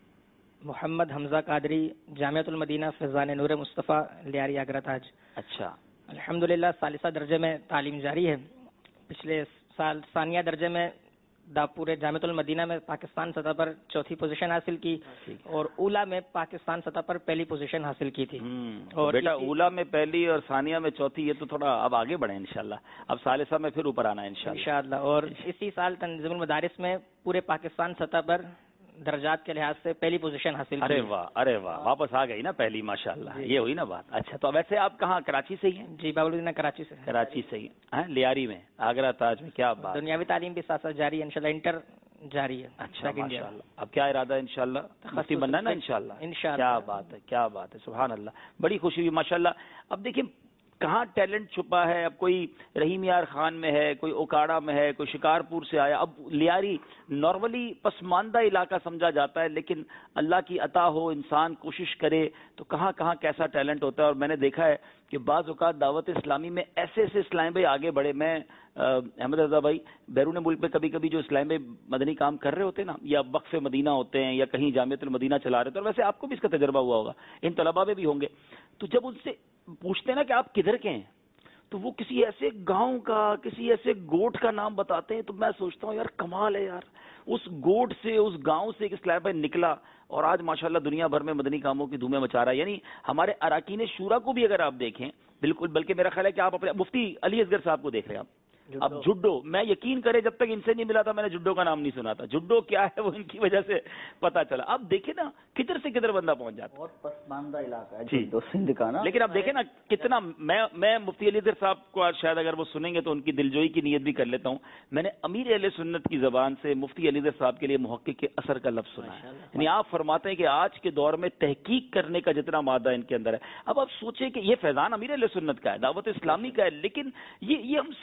محمد حمزہ قادری، جامعۃ المدینہ فیضان نور مصطفیٰ، لیاری آگرہ تاج. اچھا الحمدللہ ثالثہ درجے میں تعلیم جاری ہے. پچھلے سال ثانیہ درجے میں پورے جامعۃ المدینہ میں پاکستان سطح پر چوتھی پوزیشن حاصل کی اور اولا میں پاکستان سطح پر پہلی پوزیشن حاصل کی تھی. اور بیٹا اولا میں پہلی اور ثانیہ میں چوتھی، یہ تو تھوڑا اب آگے بڑھے انشاءاللہ. اب ثالثہ میں پھر اوپر آنا ہے انشاءاللہ. اور اسی سال تنظیم المدارس میں پورے پاکستان سطح پر درجات کے لحاظ سے پہلی پوزیشن حاصل کی. ارے واہ، ارے واہ، واپس آ گئی نا پہلی ماشاءاللہ. یہ ہوئی نا بات. اچھا تو ویسے آپ کہاں، کراچی سے ہی ہیں؟ جی باب المدینہ کراچی سے. کراچی سے ہی ہیں، لیاری میں، آگرہ تاج میں. کیا بات. دنیاوی تعلیم بھی ساتھ ساتھ جاری ہے انشاءاللہ. انٹر جاری ہے. اچھا ماشاءاللہ. اب کیا ارادہ ہے انشاءاللہ؟ مفتی بننا ہے نا انشاءاللہ. کیا بات ہے، کیا بات ہے، سبحان اللہ. بڑی خوشی ہوئی ماشاءاللہ. اب دیکھیں کہاں ٹیلنٹ چھپا ہے. اب کوئی رحیم یار خان میں ہے، کوئی اوکاڑا میں ہے، کوئی شکارپور سے آیا. اب لیاری نارملی پسماندہ علاقہ سمجھا جاتا ہے، لیکن اللہ کی عطا ہو، انسان کوشش کرے تو کہاں کہاں کیسا ٹیلنٹ ہوتا ہے. اور میں نے دیکھا ہے کہ بعض اوقات دعوت اسلامی میں ایسے ایسے اسلام بھائی آگے بڑھے. میں احمد رضا بھائی بیرون ملک میں کبھی کبھی جو اسلام بھائی مدنی کام کر رہے ہوتے ہیں نا، یا وقف مدینہ ہوتے ہیں یا کہیں جامعۃ المدینہ چلا رہے تھے، اور ویسے آپ کو بھی اس کا تجربہ ہوا ہوگا، ان طلباء میں بھی ہوں گے، تو جب ان سے پوچھتے ہیں نا کہ آپ کدھر کے ہیں تو وہ کسی ایسے گاؤں کا، کسی ایسے گوٹ کا نام بتاتے ہیں تو میں سوچتا ہوں یار کمال ہے یار. اس گوٹ سے، اس گاؤں سے ایک اسلام بھائی نکلا اور آج ماشاءاللہ دنیا بھر میں مدنی کاموں کی دھومیں مچا رہا ہے. یعنی ہمارے اراکین شورا کو بھی اگر آپ دیکھیں، بالکل، بلکہ میرا خیال ہے کہ آپ اپنے مفتی علی اصغر صاحب کو دیکھ رہے ہیں آپ. اب جڈو، میں یقین کرے جب تک ان سے نہیں ملا تھا میں نے جڈو کا نام نہیں سنا تھا. جڈو کیا ہے وہ ان کی وجہ سے پتا چلا. اب دیکھیں نا کدھر سے کدھر بندہ پہنچ جاتا ہے. بہت پسماندہ علاقہ ہے جی سندھ کا نا. لیکن اب دیکھیں نا کتنا، میں مفتی علی اصغر صاحب کو آج شاید اگر وہ سنیں گے تو ان کی دلجوئی کی نیت بھی کر لیتا ہوں. میں نے امیر اہل سنت کی زبان سے مفتی علی اصغر صاحب کے لیے محقق کے اثر کا لفظ سنا ہے. یعنی آپ فرماتے ہیں کہ آج کے دور میں تحقیق کرنے کا جتنا مادہ ان کے اندر ہے. اب آپ سوچیں کہ یہ فیضان امیر اہل سنت کا ہے، دعوت اسلامی کا ہے، لیکن یہ ہم سب کے لیے.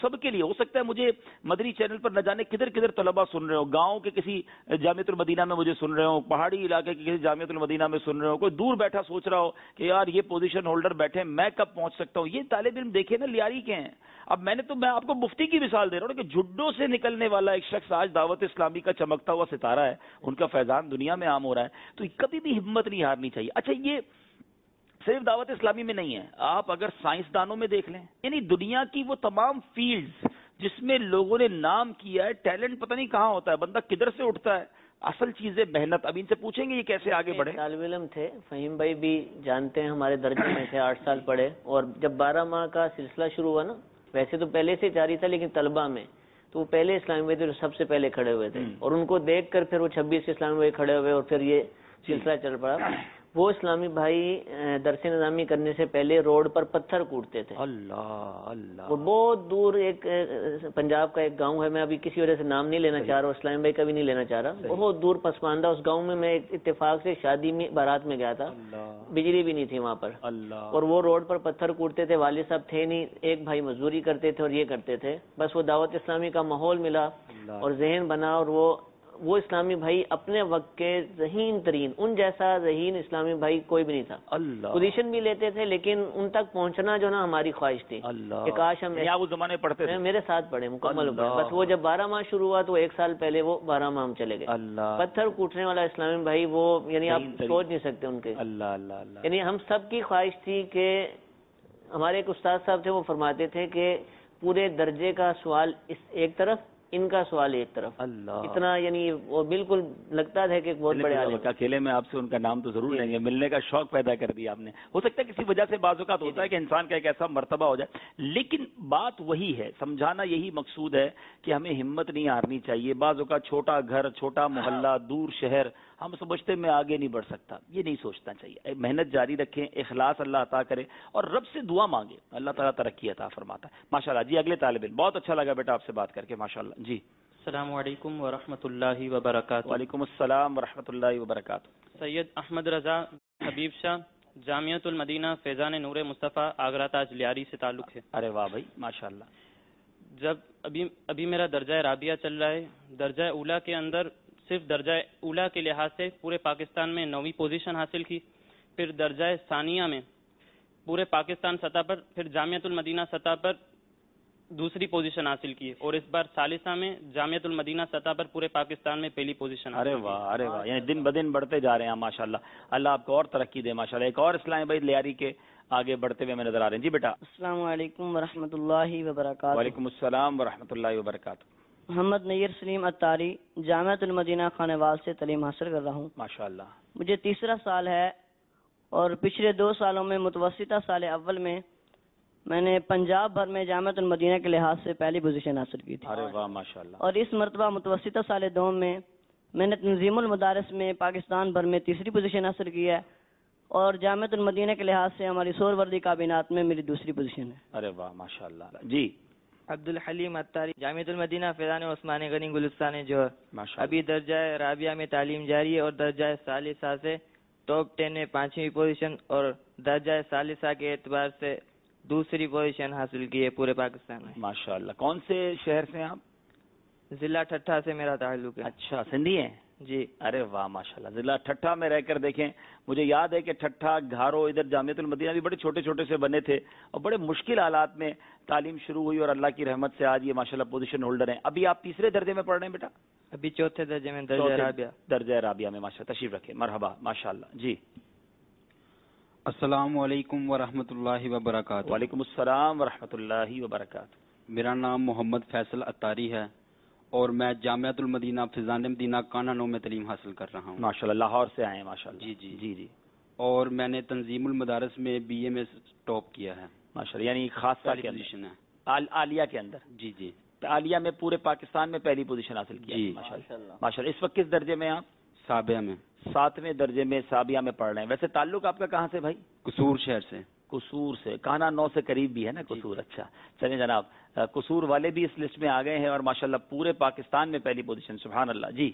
ہو سکتا ہے مجھے مدنی چینل پر نہ جانے کدھر کدھر طلبہ سن رہے ہو، گاؤں کے کسی جامعۃ المدینہ میں مجھے سن رہے ہو، پہاڑی علاقے کے کسی جامعۃ المدینہ میں سن رہے ہو، کوئی دور بیٹھا سوچ رہا ہو کہ یار یہ پوزیشن ہولڈر بیٹھے میں کب پہنچ سکتا ہوں. یہ طالب علم دیکھے نا لیاری کے ہیں. اب میں آپ کو مفتی کی مثال دے رہا ہوں کہ جھڈوں سے نکلنے والا ایک شخص آج دعوت اسلامی کا چمکتا ہوا ستارہ ہے، ان کا فیضان دنیا میں عام ہو رہا ہے. تو کبھی بھی ہمت نہیں ہارنی چاہیے. اچھا یہ صرف دعوت اسلامی میں نہیں ہے، آپ اگر سائنسدانوں میں دیکھ لیں، یعنی دنیا کی وہ تمام فیلڈز جس میں لوگوں نے نام کیا ہے، ٹیلنٹ پتہ نہیں کہاں ہوتا ہے، بندہ کدھر سے اٹھتا ہے. اصل چیز ہے محنت. اب ان سے پوچھیں گے یہ کیسے آگے بڑھے. طالب علم تھے، فہیم بھائی بھی جانتے ہیں، ہمارے درجے میں تھے، 8 سال پڑھے، اور جب 12 ماہ کا سلسلہ شروع ہوا نا، ویسے تو پہلے سے جاری تھا لیکن طلبہ میں تو وہ پہلے اسلامی بھائی تھے جو سب سے پہلے کھڑے ہوئے تھے، اور ان کو دیکھ کر پھر وہ 26 اسلامی بھائی کھڑے ہوئے اور پھر یہ سلسلہ چل پڑا. وہ اسلامی بھائی درس نظامی کرنے سے پہلے روڈ پر پتھر کوٹتے تھے. اللہ اللہ. اور بہت دور ایک پنجاب کا ایک گاؤں ہے، میں ابھی کسی وجہ سے نام نہیں لینا چاہ رہا ہوں، اسلامی بھائی کا بھی نہیں لینا چاہ رہا، بہت دور پسماندہ اس گاؤں میں میں اتفاق سے شادی میں بارات میں گیا تھا، بجلی بھی نہیں تھی وہاں پر، اور وہ روڈ پر پتھر کوٹتے تھے. والد صاحب تھے نہیں، ایک بھائی مزدوری کرتے تھے اور یہ کرتے تھے. بس وہ دعوت اسلامی کا ماحول ملا اور ذہن بنا، اور وہ اسلامی بھائی اپنے وقت کے ذہین ترین، ان جیسا ذہین اسلامی بھائی کوئی بھی نہیں تھا. پوزیشن بھی لیتے تھے لیکن ان تک پہنچنا جو نا ہماری خواہش تھی کہ کاش ہم اس زمانے پڑھتے تھے. میرے ساتھ پڑھے مکمل پڑھے. بس وہ جب 12 ماہ شروع ہوا تو 1 سال پہلے وہ 12 ماہ ہم چلے گئے. پتھر کوٹنے والا اسلامی بھائی وہ یعنی آپ سوچ نہیں سکتے ان کے. یعنی ہم سب کی خواہش تھی کہ ہمارے ایک استاد صاحب تھے، وہ فرماتے تھے کہ پورے درجے کا سوال ایک طرف، ان کا سوال ایک طرف. اتنا یعنی وہ بالکل لگتا ہے کہ بہت بڑے عالم. اکیلے میں آپ سے ان کا نام تو ضرور لیں گے، ملنے کا شوق پیدا کر دیا آپ نے. ہو سکتا ہے کسی وجہ سے بعض اوقات ہوتا ہے کہ انسان کا ایک ایسا مرتبہ ہو جائے، لیکن بات وہی ہے، سمجھانا یہی مقصود ہے کہ ہمیں ہمت نہیں ہارنی چاہیے. بعض اوقات چھوٹا گھر، چھوٹا محلہ، دور شہر، ہم سمجھتے میں آگے نہیں بڑھ سکتا، یہ نہیں سوچنا چاہیے. محنت جاری رکھیں، اخلاص اللہ عطا کرے اور رب سے دعا مانگے، اللہ تعالیٰ ترقی عطا فرماتا ہے. ماشاءاللہ. جی اگلے طالب علم. بہت اچھا لگا بیٹا آپ سے بات کر کے، ماشاءاللہ. جی السلام علیکم ورحمۃ اللہ وبرکاتہ. وعلیکم السلام ورحمۃ اللہ وبرکاتہ. سید احمد رضا حبیب شاہ، جامعۃ المدینہ فیضان نور مصطفیٰ، آگرہ تاج لیاری سے تعلق ہے. ارے واہ بھائی ماشاءاللہ. جب ابھی میرا درجہ رابعہ چل رہا ہے، درجہ اولا کے اندر صرف درجہ اولا کے لحاظ سے پورے پاکستان میں 9ویں پوزیشن حاصل کی، پھر درجہ ثانیہ میں پورے پاکستان سطح پر، پھر جامعۃ المدینہ سطح پر 2ری پوزیشن حاصل کی، اور اس بار ثالثہ میں جامعۃ المدینہ سطح پر پورے پاکستان میں پہلی پوزیشن. ارے واہ ارے واہ، یعنی دن بدن بڑھتے جا رہے ہیں ماشاءاللہ. اللہ آپ کو اور ترقی دے ماشاءاللہ. ایک اور اسلام بھائی لیاری کے آگے بڑھتے ہوئے میں نظر آ رہے ہیں. جی بیٹا. السلام علیکم ورحمۃ اللہ وبرکاتہ. وعلیکم السلام ورحمۃ اللہ وبرکاتہ. محمد نیر سلیم اتاری، جامعۃ المدینہ خانوال سے تعلیم حاصل کر رہا ہوں. ماشاءاللہ. مجھے 3را سال ہے اور پچھلے 2 سالوں میں متوسطہ سال اول میں میں نے پنجاب بھر میں جامعۃ المدینہ کے لحاظ سے پہلی پوزیشن حاصل کی تھی. ارے واہ ماشاءاللہ. اور اس مرتبہ متوسطہ سال 2 میں نے تنظیم المدارس میں پاکستان بھر میں 3ری پوزیشن حاصل کی ہے، اور جامعۃ المدینہ کے لحاظ سے ہماری سور وردی کابینات میں میری 2ری پوزیشن ہے. ارے واہ ماشاءاللہ. جی عبدالحلیم اتاری، جامعۃ المدینہ فیضان عثمان غنی گلستان جو ابھی درجہ رابعہ میں تعلیم جاری ہے، اور درجہ ثالثہ سے ٹاپ 10 میں 5ویں پوزیشن، اور درجہ ثالثہ کے اعتبار سے 2ری پوزیشن حاصل کی ہے پورے پاکستان میں. ماشاءاللہ. کون سے شہر سے ہیں آپ؟ ضلع ٹھٹھا سے میرا تعلق ہے. اچھا سندھی ہیں؟ جی. ارے واہ ماشاءاللہ. ضلع ٹھٹھا میں رہ کر دیکھیں، مجھے یاد ہے کہ ٹھٹھا، گھارو، ادھر جامعۃ المدینہ بھی بڑے چھوٹے چھوٹے سے بنے تھے اور بڑے مشکل حالات میں تعلیم شروع ہوئی، اور اللہ کی رحمت سے آج یہ ماشاءاللہ پوزیشن ہولڈر ہیں. ابھی آپ 3رے درجے میں پڑھ رہے ہیں بیٹا؟ ابھی 4تھے درجے میں، درجہ رابعہ. درجہ رابعہ میں ماشاءاللہ. تشریف رکھیں. مرحبا ماشاءاللہ. جی السلام علیکم ورحمۃ اللہ وبرکاتہ. وعلیکم السلام ورحمۃ اللہ وبرکاتہ. میرا نام محمد فیصل اتاری ہے اور میں جامعۃ المدینہ فیضان مدینہ کانا 9 میں تعلیم حاصل کر رہا ہوں. ماشاءاللہ. لاہور سے آئے ہیں ماشاءاللہ. جی جی جی جی. اور میں نے تنظیم المدارس میں BA میں ٹاپ کیا ہے ماشاءاللہ. یعنی خاصہ کے پوزیشن ہے عالیہ کے اندر. جی جی. عالیہ میں پورے پاکستان میں پہلی پوزیشن حاصل کی. جی ماشاءاللہ. ماشاءاللہ. اس وقت کس درجے میں آپ؟ سابعہ میں. 7ویں درجے میں سابعہ میں پڑھ رہے ہیں. ویسے تعلق آپ کا کہاں سے بھائی؟ قصور شہر سے. قصور سے. کانا 9 سے قریب بھی ہے نا قصور. اچھا چلیں جناب، قصور والے بھی اس لسٹ میں آ گئے ہیں اور ماشاءاللہ پورے پاکستان میں پہلی پوزیشن. سبحان اللہ. جی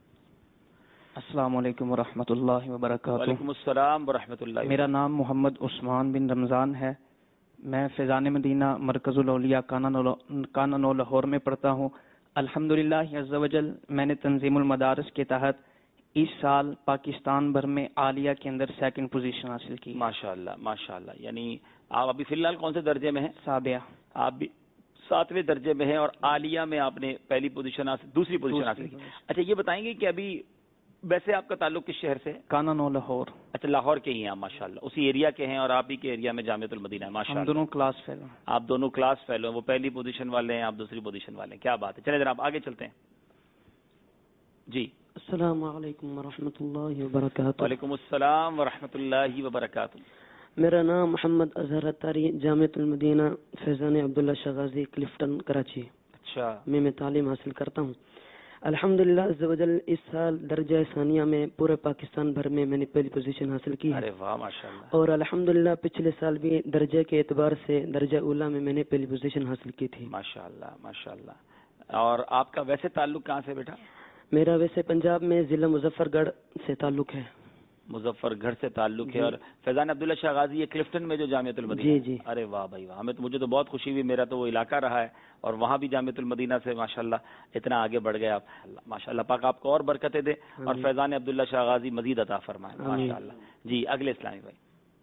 السلام علیکم ورحمۃ اللہ وبرکاتہ. وعلیکم السلام ورحمۃ اللہ. میرا نام محمد عثمان بن رمضان ہے، میں فیضان مدینہ مرکز الاولیاء کانانو لاہور میں پڑھتا ہوں. الحمدللہ عز وجل میں نے تنظیم المدارس کے تحت اس سال پاکستان بھر میں عالیہ کے اندر 2nd پوزیشن حاصل کی. ماشاءاللہ ماشاءاللہ. یعنی آپ ابھی فی الحال کون سے درجے میں ہیں؟ سابعہ. آپ بھی 7ویں درجے میں ہیں اور عالیہ میں آپ نے دوسری پوزیشن حاصل کی. اچھا یہ بتائیں گے کہ ابھی ویسے آپ کا تعلق کس شہر سے ہے؟ کانانو لاہور. اچھا لاہور کے ہی ہیں آپ ماشاءاللہ، اسی ایریا کے ہیں اور آپ ہی کے ایریا میں جامعۃ المدینہ ہے ماشاءاللہ. ہم دونوں کلاس فیلو. آپ دونوں کلاس فیلو ہیں، وہ پہلی پوزیشن والے ہیں، آپ دوسری پوزیشن والے ہیں. کیا بات ہے. چلیں جناب آگے چلتے ہیں. جی السلام علیکم ورحمۃ اللہ وبرکاتہ. وعلیکم السلام ورحمۃ اللہ وبرکاتہ. میرا نام محمد اظہر اتاری، جامعۃ المدینہ فیضان عبداللہ شغازی کلفٹن کراچی. اچھا میں تعلیم حاصل کرتا ہوں. الحمدللہ عز وجل اس سال درجہ ثانیہ میں پورے پاکستان بھر میں نے پہلی پوزیشن حاصل کی ہے. ارے واہ ماشاءاللہ. اور الحمدللہ پچھلے سال بھی درجے کے اعتبار سے درجہ اولا میں نے پہلی پوزیشن حاصل کی تھی. ماشاءاللہ ماشاءاللہ. اور آپ کا ویسے تعلق کہاں سے بیٹا؟ میرا ویسے پنجاب میں ضلع مظفر گڑھ سے تعلق ہے. مظفر گڑھ سے تعلق ہے. اور فیضان عبداللہ شاہ غازی یہ کلفٹن میں جو جامعۃ المدینہ. جی جی. ارے واہ بھائی واہ. مجھے تو بہت خوشی ہوئی، میرا تو وہ علاقہ رہا ہے اور وہاں بھی جامعۃ المدینہ سے ماشاءاللہ اتنا آگے بڑھ گئے آپ. ماشاءاللہ پاک آپ کو اور برکتیں دے اور فیضان عبداللہ شاہ غازی مزید عطا فرمائے ماشاءاللہ. جی اگلے اسلامی بھائی.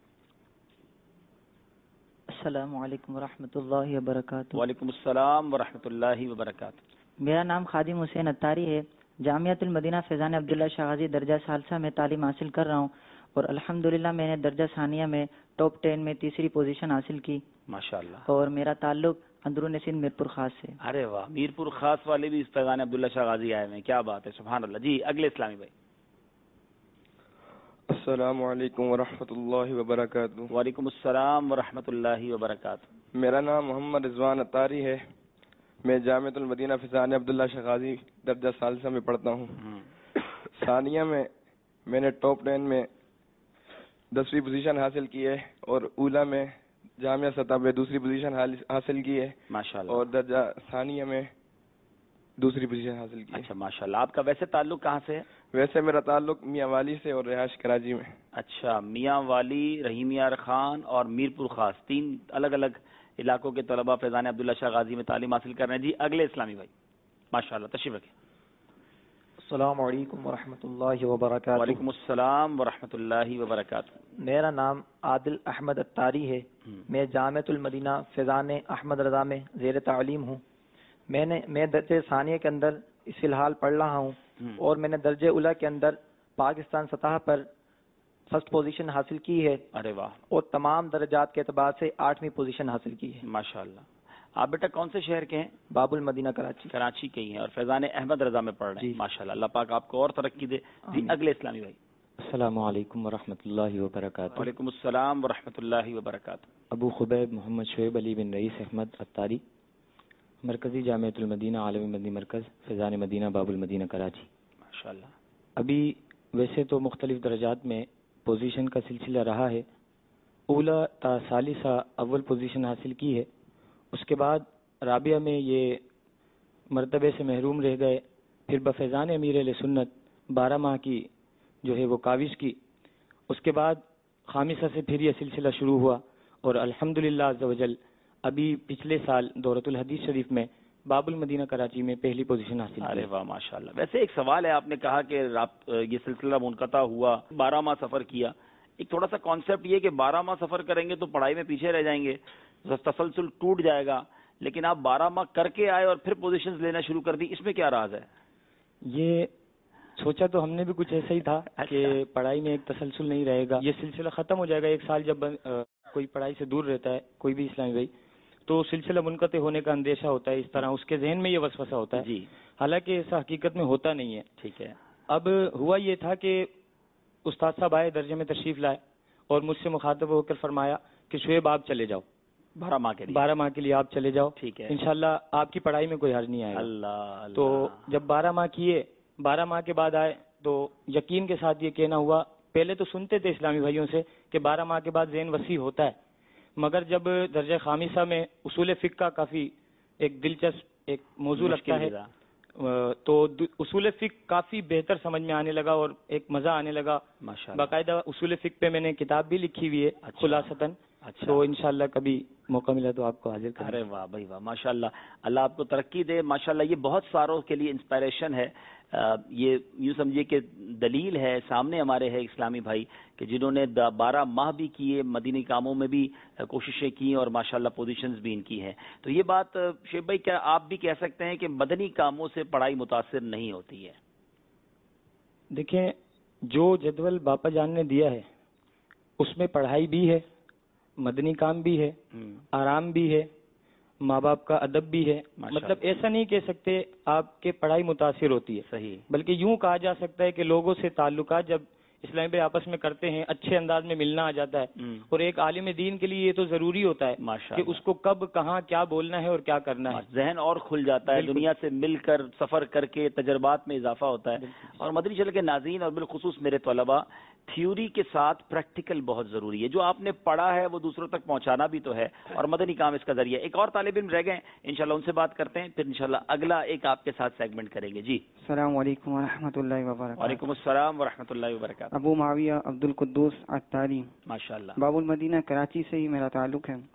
السلام علیکم ورحمۃ اللہ وبرکاتہ. وعلیکم السلام ورحمۃ اللہ وبرکاتہ. میرا نام خادم حسین اتاری ہے. جامعۃ المدینہ فیضان عبداللہ شاہ غازی درجہ ثالثہ میں تعلیم حاصل کر رہا ہوں اور الحمدللہ میں نے درجہ ثانیہ میں ٹاپ 10 میں تیسری پوزیشن حاصل کی ماشاءاللہ. اور میرا تعلق اندرون سندھ میرپور خاص سے. ارے واہ. میرپور خاص والے بھی اس فیضان عبداللہ شاہ غازی آئے ہیں. کیا بات ہے سبحان اللہ. جی اگلے اسلامی بھائی. السلام علیکم ورحمۃ اللہ وبرکاتہ. وعلیکم السلام ورحمۃ اللہ وبرکاتہ. میرا نام محمد رضوان اتاری ہے. میں جامعۃ المدینہ فیضان عبداللہ شاہ غازی درجہ ثالثہ میں پڑھتا ہوں. ثانیہ میں نے ٹاپ 10 میں 10ویں پوزیشن حاصل کی ہے اور اولا میں جامعہ سطح پہ دوسری پوزیشن حاصل کی ہے ماشاءاللہ. اور درجہ ثانیہ میں دوسری پوزیشن حاصل کی ہے. اچھا ماشاءاللہ. آپ کا ویسے تعلق کہاں سے ہے؟ ویسے میرا تعلق میاں والی سے اور رہائش کراچی میں. اچھا میاں والی، رحیم یار خان اور میرپور خاص، 3 الگ الگ علاقوں کے طلباء فیضان عبداللہ شاہ غازی میں تعلیم حاصل کر رہے ہیں. جی اگلے اسلامی بھائی ماشاءاللہ تشریف رکھیں. السلام علیکم ورحمۃ اللہ وبرکاتہ. وعلیکم السلام ورحمۃ اللہ وبرکاتہ. میرا نام عادل احمد اتاری ہے. میں جامعۃ المدینہ فیضان احمد رضا میں زیر تعلیم ہوں. میں درجہ ثانیہ کے اندر فی الحال پڑھ رہا ہوں اور میں نے درجہ اولا کے اندر پاکستان سطح پر 1st پوزیشن حاصل کی ہے. ارے واہ. اور تمام درجات کے اعتبار سے 8ویں پوزیشن حاصل کی ہے ماشاءاللہ. آپ بیٹا کون سے شہر کے ہیں؟ باب المدینہ کراچی. کراچی کے ہی ہیں اور فیضان احمد رضا میں پڑھ رہے ہیں ماشاءاللہ. اللہ پاک آپ کو اور ترقی دے. جی اگلے اسلامی بھائی. السلام علیکم ورحمۃ اللہ وبرکاتہ. وعلیکم السلام ورحمۃ اللہ وبرکاتہ. ابو خبیب محمد شعیب علی بن رئیس احمد اتاری، مرکزی جامعۃ المدینہ عالمی مدنی مرکز فیضان مدینہ باب المدینہ کراچی. ماشاءاللہ. ابھی ویسے تو مختلف درجات میں پوزیشن کا سلسلہ رہا ہے. اولا تا ثالثہ اول پوزیشن حاصل کی ہے. اس کے بعد رابعہ میں یہ مرتبے سے محروم رہ گئے. پھر بفیضان امیر علیہ سنت 12 ماہ کی جو ہے وہ کاوش کی. اس کے بعد خامسہ سے پھر یہ سلسلہ شروع ہوا اور الحمدللہ عز وجل ابھی پچھلے سال دورۃ الحدیث شریف میں باب المدینہ کراچی میں پہلی پوزیشن حاصل کی. ارے واہ ماشاءاللہ. ویسے ایک سوال ہے، آپ نے کہا کہ یہ سلسلہ منقطع ہوا، 12 ماہ سفر کیا. ایک تھوڑا سا کانسیپٹ یہ کہ 12 ماہ سفر کریں گے تو پڑھائی میں پیچھے رہ جائیں گے، تسلسل ٹوٹ جائے گا، لیکن آپ 12 ماہ کر کے آئے اور پھر پوزیشنز لینا شروع کر دی، اس میں کیا راز ہے؟ یہ سوچا تو ہم نے بھی کچھ ایسا ہی تھا کہ پڑھائی میں ایک تسلسل نہیں رہے گا، یہ سلسلہ ختم ہو جائے گا. 1 سال جب کوئی پڑھائی سے دور رہتا ہے کوئی بھی اسلامی بھائی تو سلسلہ منقطع ہونے کا اندیشہ ہوتا ہے. اس طرح اس کے ذہن میں یہ وسوسہ ہوتا ہے جی. حالانکہ ایسا حقیقت میں ہوتا نہیں ہے. ٹھیک ہے. اب ہوا یہ تھا کہ استاد صاحب آئے، درجے میں تشریف لائے اور مجھ سے مخاطب ہو کر فرمایا کہ شعیب آپ چلے جاؤ 12 ماہ کے لیے آپ چلے جاؤ. ٹھیک ہے. انشاءاللہ آپ کی پڑھائی میں کوئی حرج نہیں آئے گا. اللہ. تو جب 12 ماہ کیے، 12 ماہ کے بعد آئے تو یقین کے ساتھ یہ کہنا ہوا، پہلے تو سنتے تھے اسلامی بھائیوں سے کہ 12 ماہ کے بعد ذہن وسیع ہوتا ہے، مگر جب درجہ خامسہ میں اصول فقہ کا کافی ایک دلچسپ ایک موضوع لگتا ہے تو اصول فقہ کافی بہتر سمجھ میں آنے لگا اور ایک مزہ آنے لگا. باقاعدہ اصول فقہ پہ میں نے کتاب بھی لکھی ہوئی ہے خلاصتاً. تو انشاءاللہ کبھی موقع ملا تو آپ کو حاضر کریں. ارے واہ بھائی واہ، ماشاءاللہ، اللہ آپ کو ترقی دے. ماشاءاللہ یہ بہت ساروں کے لیے انسپائریشن ہے. یہ یوں سمجھیے کہ دلیل ہے سامنے ہمارے ہے اسلامی بھائی کہ جنہوں نے 12 ماہ بھی کیے، مدنی کاموں میں بھی کوششیں کی اور ماشاءاللہ پوزیشنز بھی ان کی ہیں. تو یہ بات شیخ بھائی کیا آپ بھی کہہ سکتے ہیں کہ مدنی کاموں سے پڑھائی متاثر نہیں ہوتی ہے؟ دیکھیں، جو جدول باپا جان نے دیا ہے اس میں پڑھائی بھی ہے، مدنی کام بھی ہے، آرام بھی ہے، ماں باپ کا ادب بھی ہے. مطلب ایسا نہیں کہہ سکتے آپ کے پڑھائی متاثر ہوتی ہے، صحیح، بلکہ یوں کہا جا سکتا ہے کہ لوگوں سے تعلقات جب اسلامی بھائی آپس میں کرتے ہیں اچھے انداز میں ملنا آ جاتا ہے. اور ایک عالم دین کے لیے یہ تو ضروری ہوتا ہے کہ اس کو کب کہاں کیا بولنا ہے اور کیا کرنا ہے. ذہن اور کھل جاتا ہے، دنیا سے مل کر سفر کر کے تجربات میں اضافہ ہوتا ہے. اور مدنی چینل کے ناظرین اور بالخصوص میرے طلباء، تھیوری کے ساتھ پریکٹیکل بہت ضروری ہے. جو آپ نے پڑھا ہے وہ دوسروں تک پہنچانا بھی تو ہے، اور مدنی کام اس کا ذریعہ. ایک اور طالب علم رہ گئے، انشاءاللہ ان سے بات کرتے ہیں، پھر انشاءاللہ اگلا ایک آپ کے ساتھ سیگمنٹ کریں گے. جی السلام علیکم ورحمۃ اللہ وبرکاتہ. وعلیکم السلام ورحمۃ اللہ وبرکاتہ. ابو معاویہ عبد القدوس عطاری، ماشاءاللہ، باب المدینہ کراچی سے ہی میرا تعلق ہے.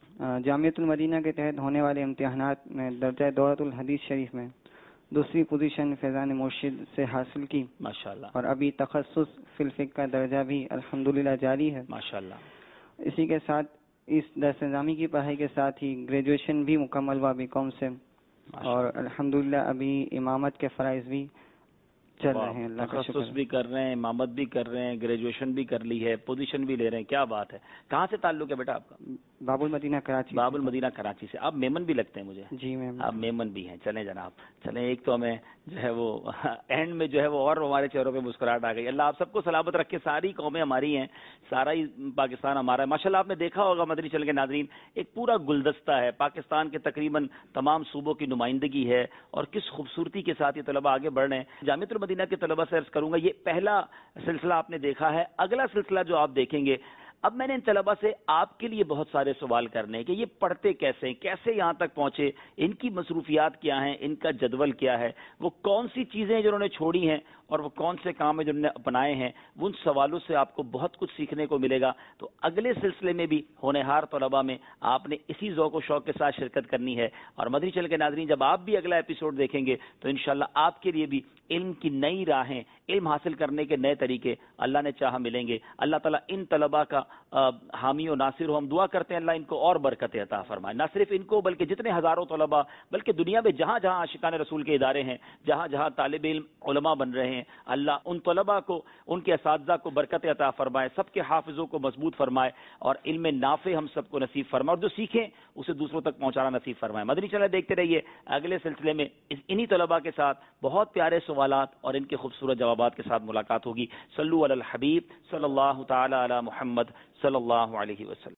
جامعۃ المدینہ کے تحت ہونے والے امتحانات میں درجہ دورۃ الحدیث شریف میں 2 پوزیشن فیضان مرشد سے حاصل کی ماشاءاللہ، اور ابھی تخصص فی الفقہ کا درجہ بھی الحمدللہ جاری ہے ماشاءاللہ. اسی کے ساتھ اس درس نظامی کی پڑھائی کے ساتھ ہی گریجویشن بھی مکمل ہوا BCom سے، اور الحمدللہ ابھی امامت کے فرائض بھی چل رہے ہیں. اللہ کا شکر. تخصص بھی کر رہے ہیں، امامت بھی کر رہے ہیں، گریجویشن بھی کر لی ہے، پوزیشن بھی لے رہے ہیں. کیا بات ہے. کہاں سے تعلق ہے بیٹا آپ کا؟ باب المدینہ کراچی. باب المدینہ کراچی سے. آپ میمن بھی لگتے ہیں مجھے. جی میم، آپ میمن بھی ہیں. چلیں جناب، چلیں. ایک تو ہمیں جو ہے وہ اینڈ میں جو ہے وہ اور ہمارے چہروں پہ مسکراہٹ آ گئی. اللہ آپ سب کو سلامت رکھے. ساری قومیں ہماری ہیں، سارا ہی پاکستان ہمارا ہے. ماشاءاللہ آپ نے دیکھا ہوگا مدنی چینل کے ناظرین، ایک پورا گلدستہ ہے. پاکستان کے تقریباً تمام صوبوں کی نمائندگی ہے، اور کس خوبصورتی کے ساتھ یہ طلباء آگے بڑھ رہے ہیں. جامعۃ المدینہ کے طلباء سے عرض کروں گا، یہ پہلا سلسلہ آپ نے دیکھا ہے. اگلا سلسلہ جو آپ دیکھیں گے، اب میں نے ان طلباء سے آپ کے لیے بہت سارے سوال کرنے ہیں کہ یہ پڑھتے کیسے ہیں، کیسے یہاں تک پہنچے، ان کی مصروفیات کیا ہیں، ان کا جدول کیا ہے، وہ کون سی چیزیں جو انہوں نے چھوڑی ہیں اور وہ کون سے کام ہیں جو انہوں نے اپنائے ہیں. ان سوالوں سے آپ کو بہت کچھ سیکھنے کو ملے گا. تو اگلے سلسلے میں بھی ہونہار طلباء میں آپ نے اسی ذوق و شوق کے ساتھ شرکت کرنی ہے. اور مدنی چینل کے ناظرین، جب آپ بھی اگلا ایپیسوڈ دیکھیں گے تو انشاءاللہ آپ کے لیے بھی علم کی نئی راہیں، علم حاصل کرنے کے نئے طریقے اللہ نے چاہا ملیں گے. اللہ تعالیٰ ان طلباء کا حامی و ناصر ہو. ہم دعا کرتے ہیں اللہ ان کو اور برکت عطا فرمائے. نہ صرف ان کو بلکہ جتنے ہزاروں طلباء، بلکہ دنیا میں جہاں جہاں عاشقان رسول کے ادارے ہیں، جہاں جہاں طالب علم علماء بن رہے ہیں، اللہ ان طلباء کو، ان کے اساتذہ کو برکت عطا فرمائے. سب کے حافظوں کو مضبوط فرمائے اور علم نافع ہم سب کو نصیب فرمائے، اور جو سیکھیں اسے دوسروں تک پہنچانا نصیب فرمائے. مدنی چینل دیکھتے رہیے. اگلے سلسلے میں انہی طلباء کے ساتھ بہت پیارے سوالات اور ان کے خوبصورت جوابات کے ساتھ ملاقات ہوگی. صلو علی الحبیب صلی اللہ تعالی علی محمد صلی اللہ علیہ وسلم.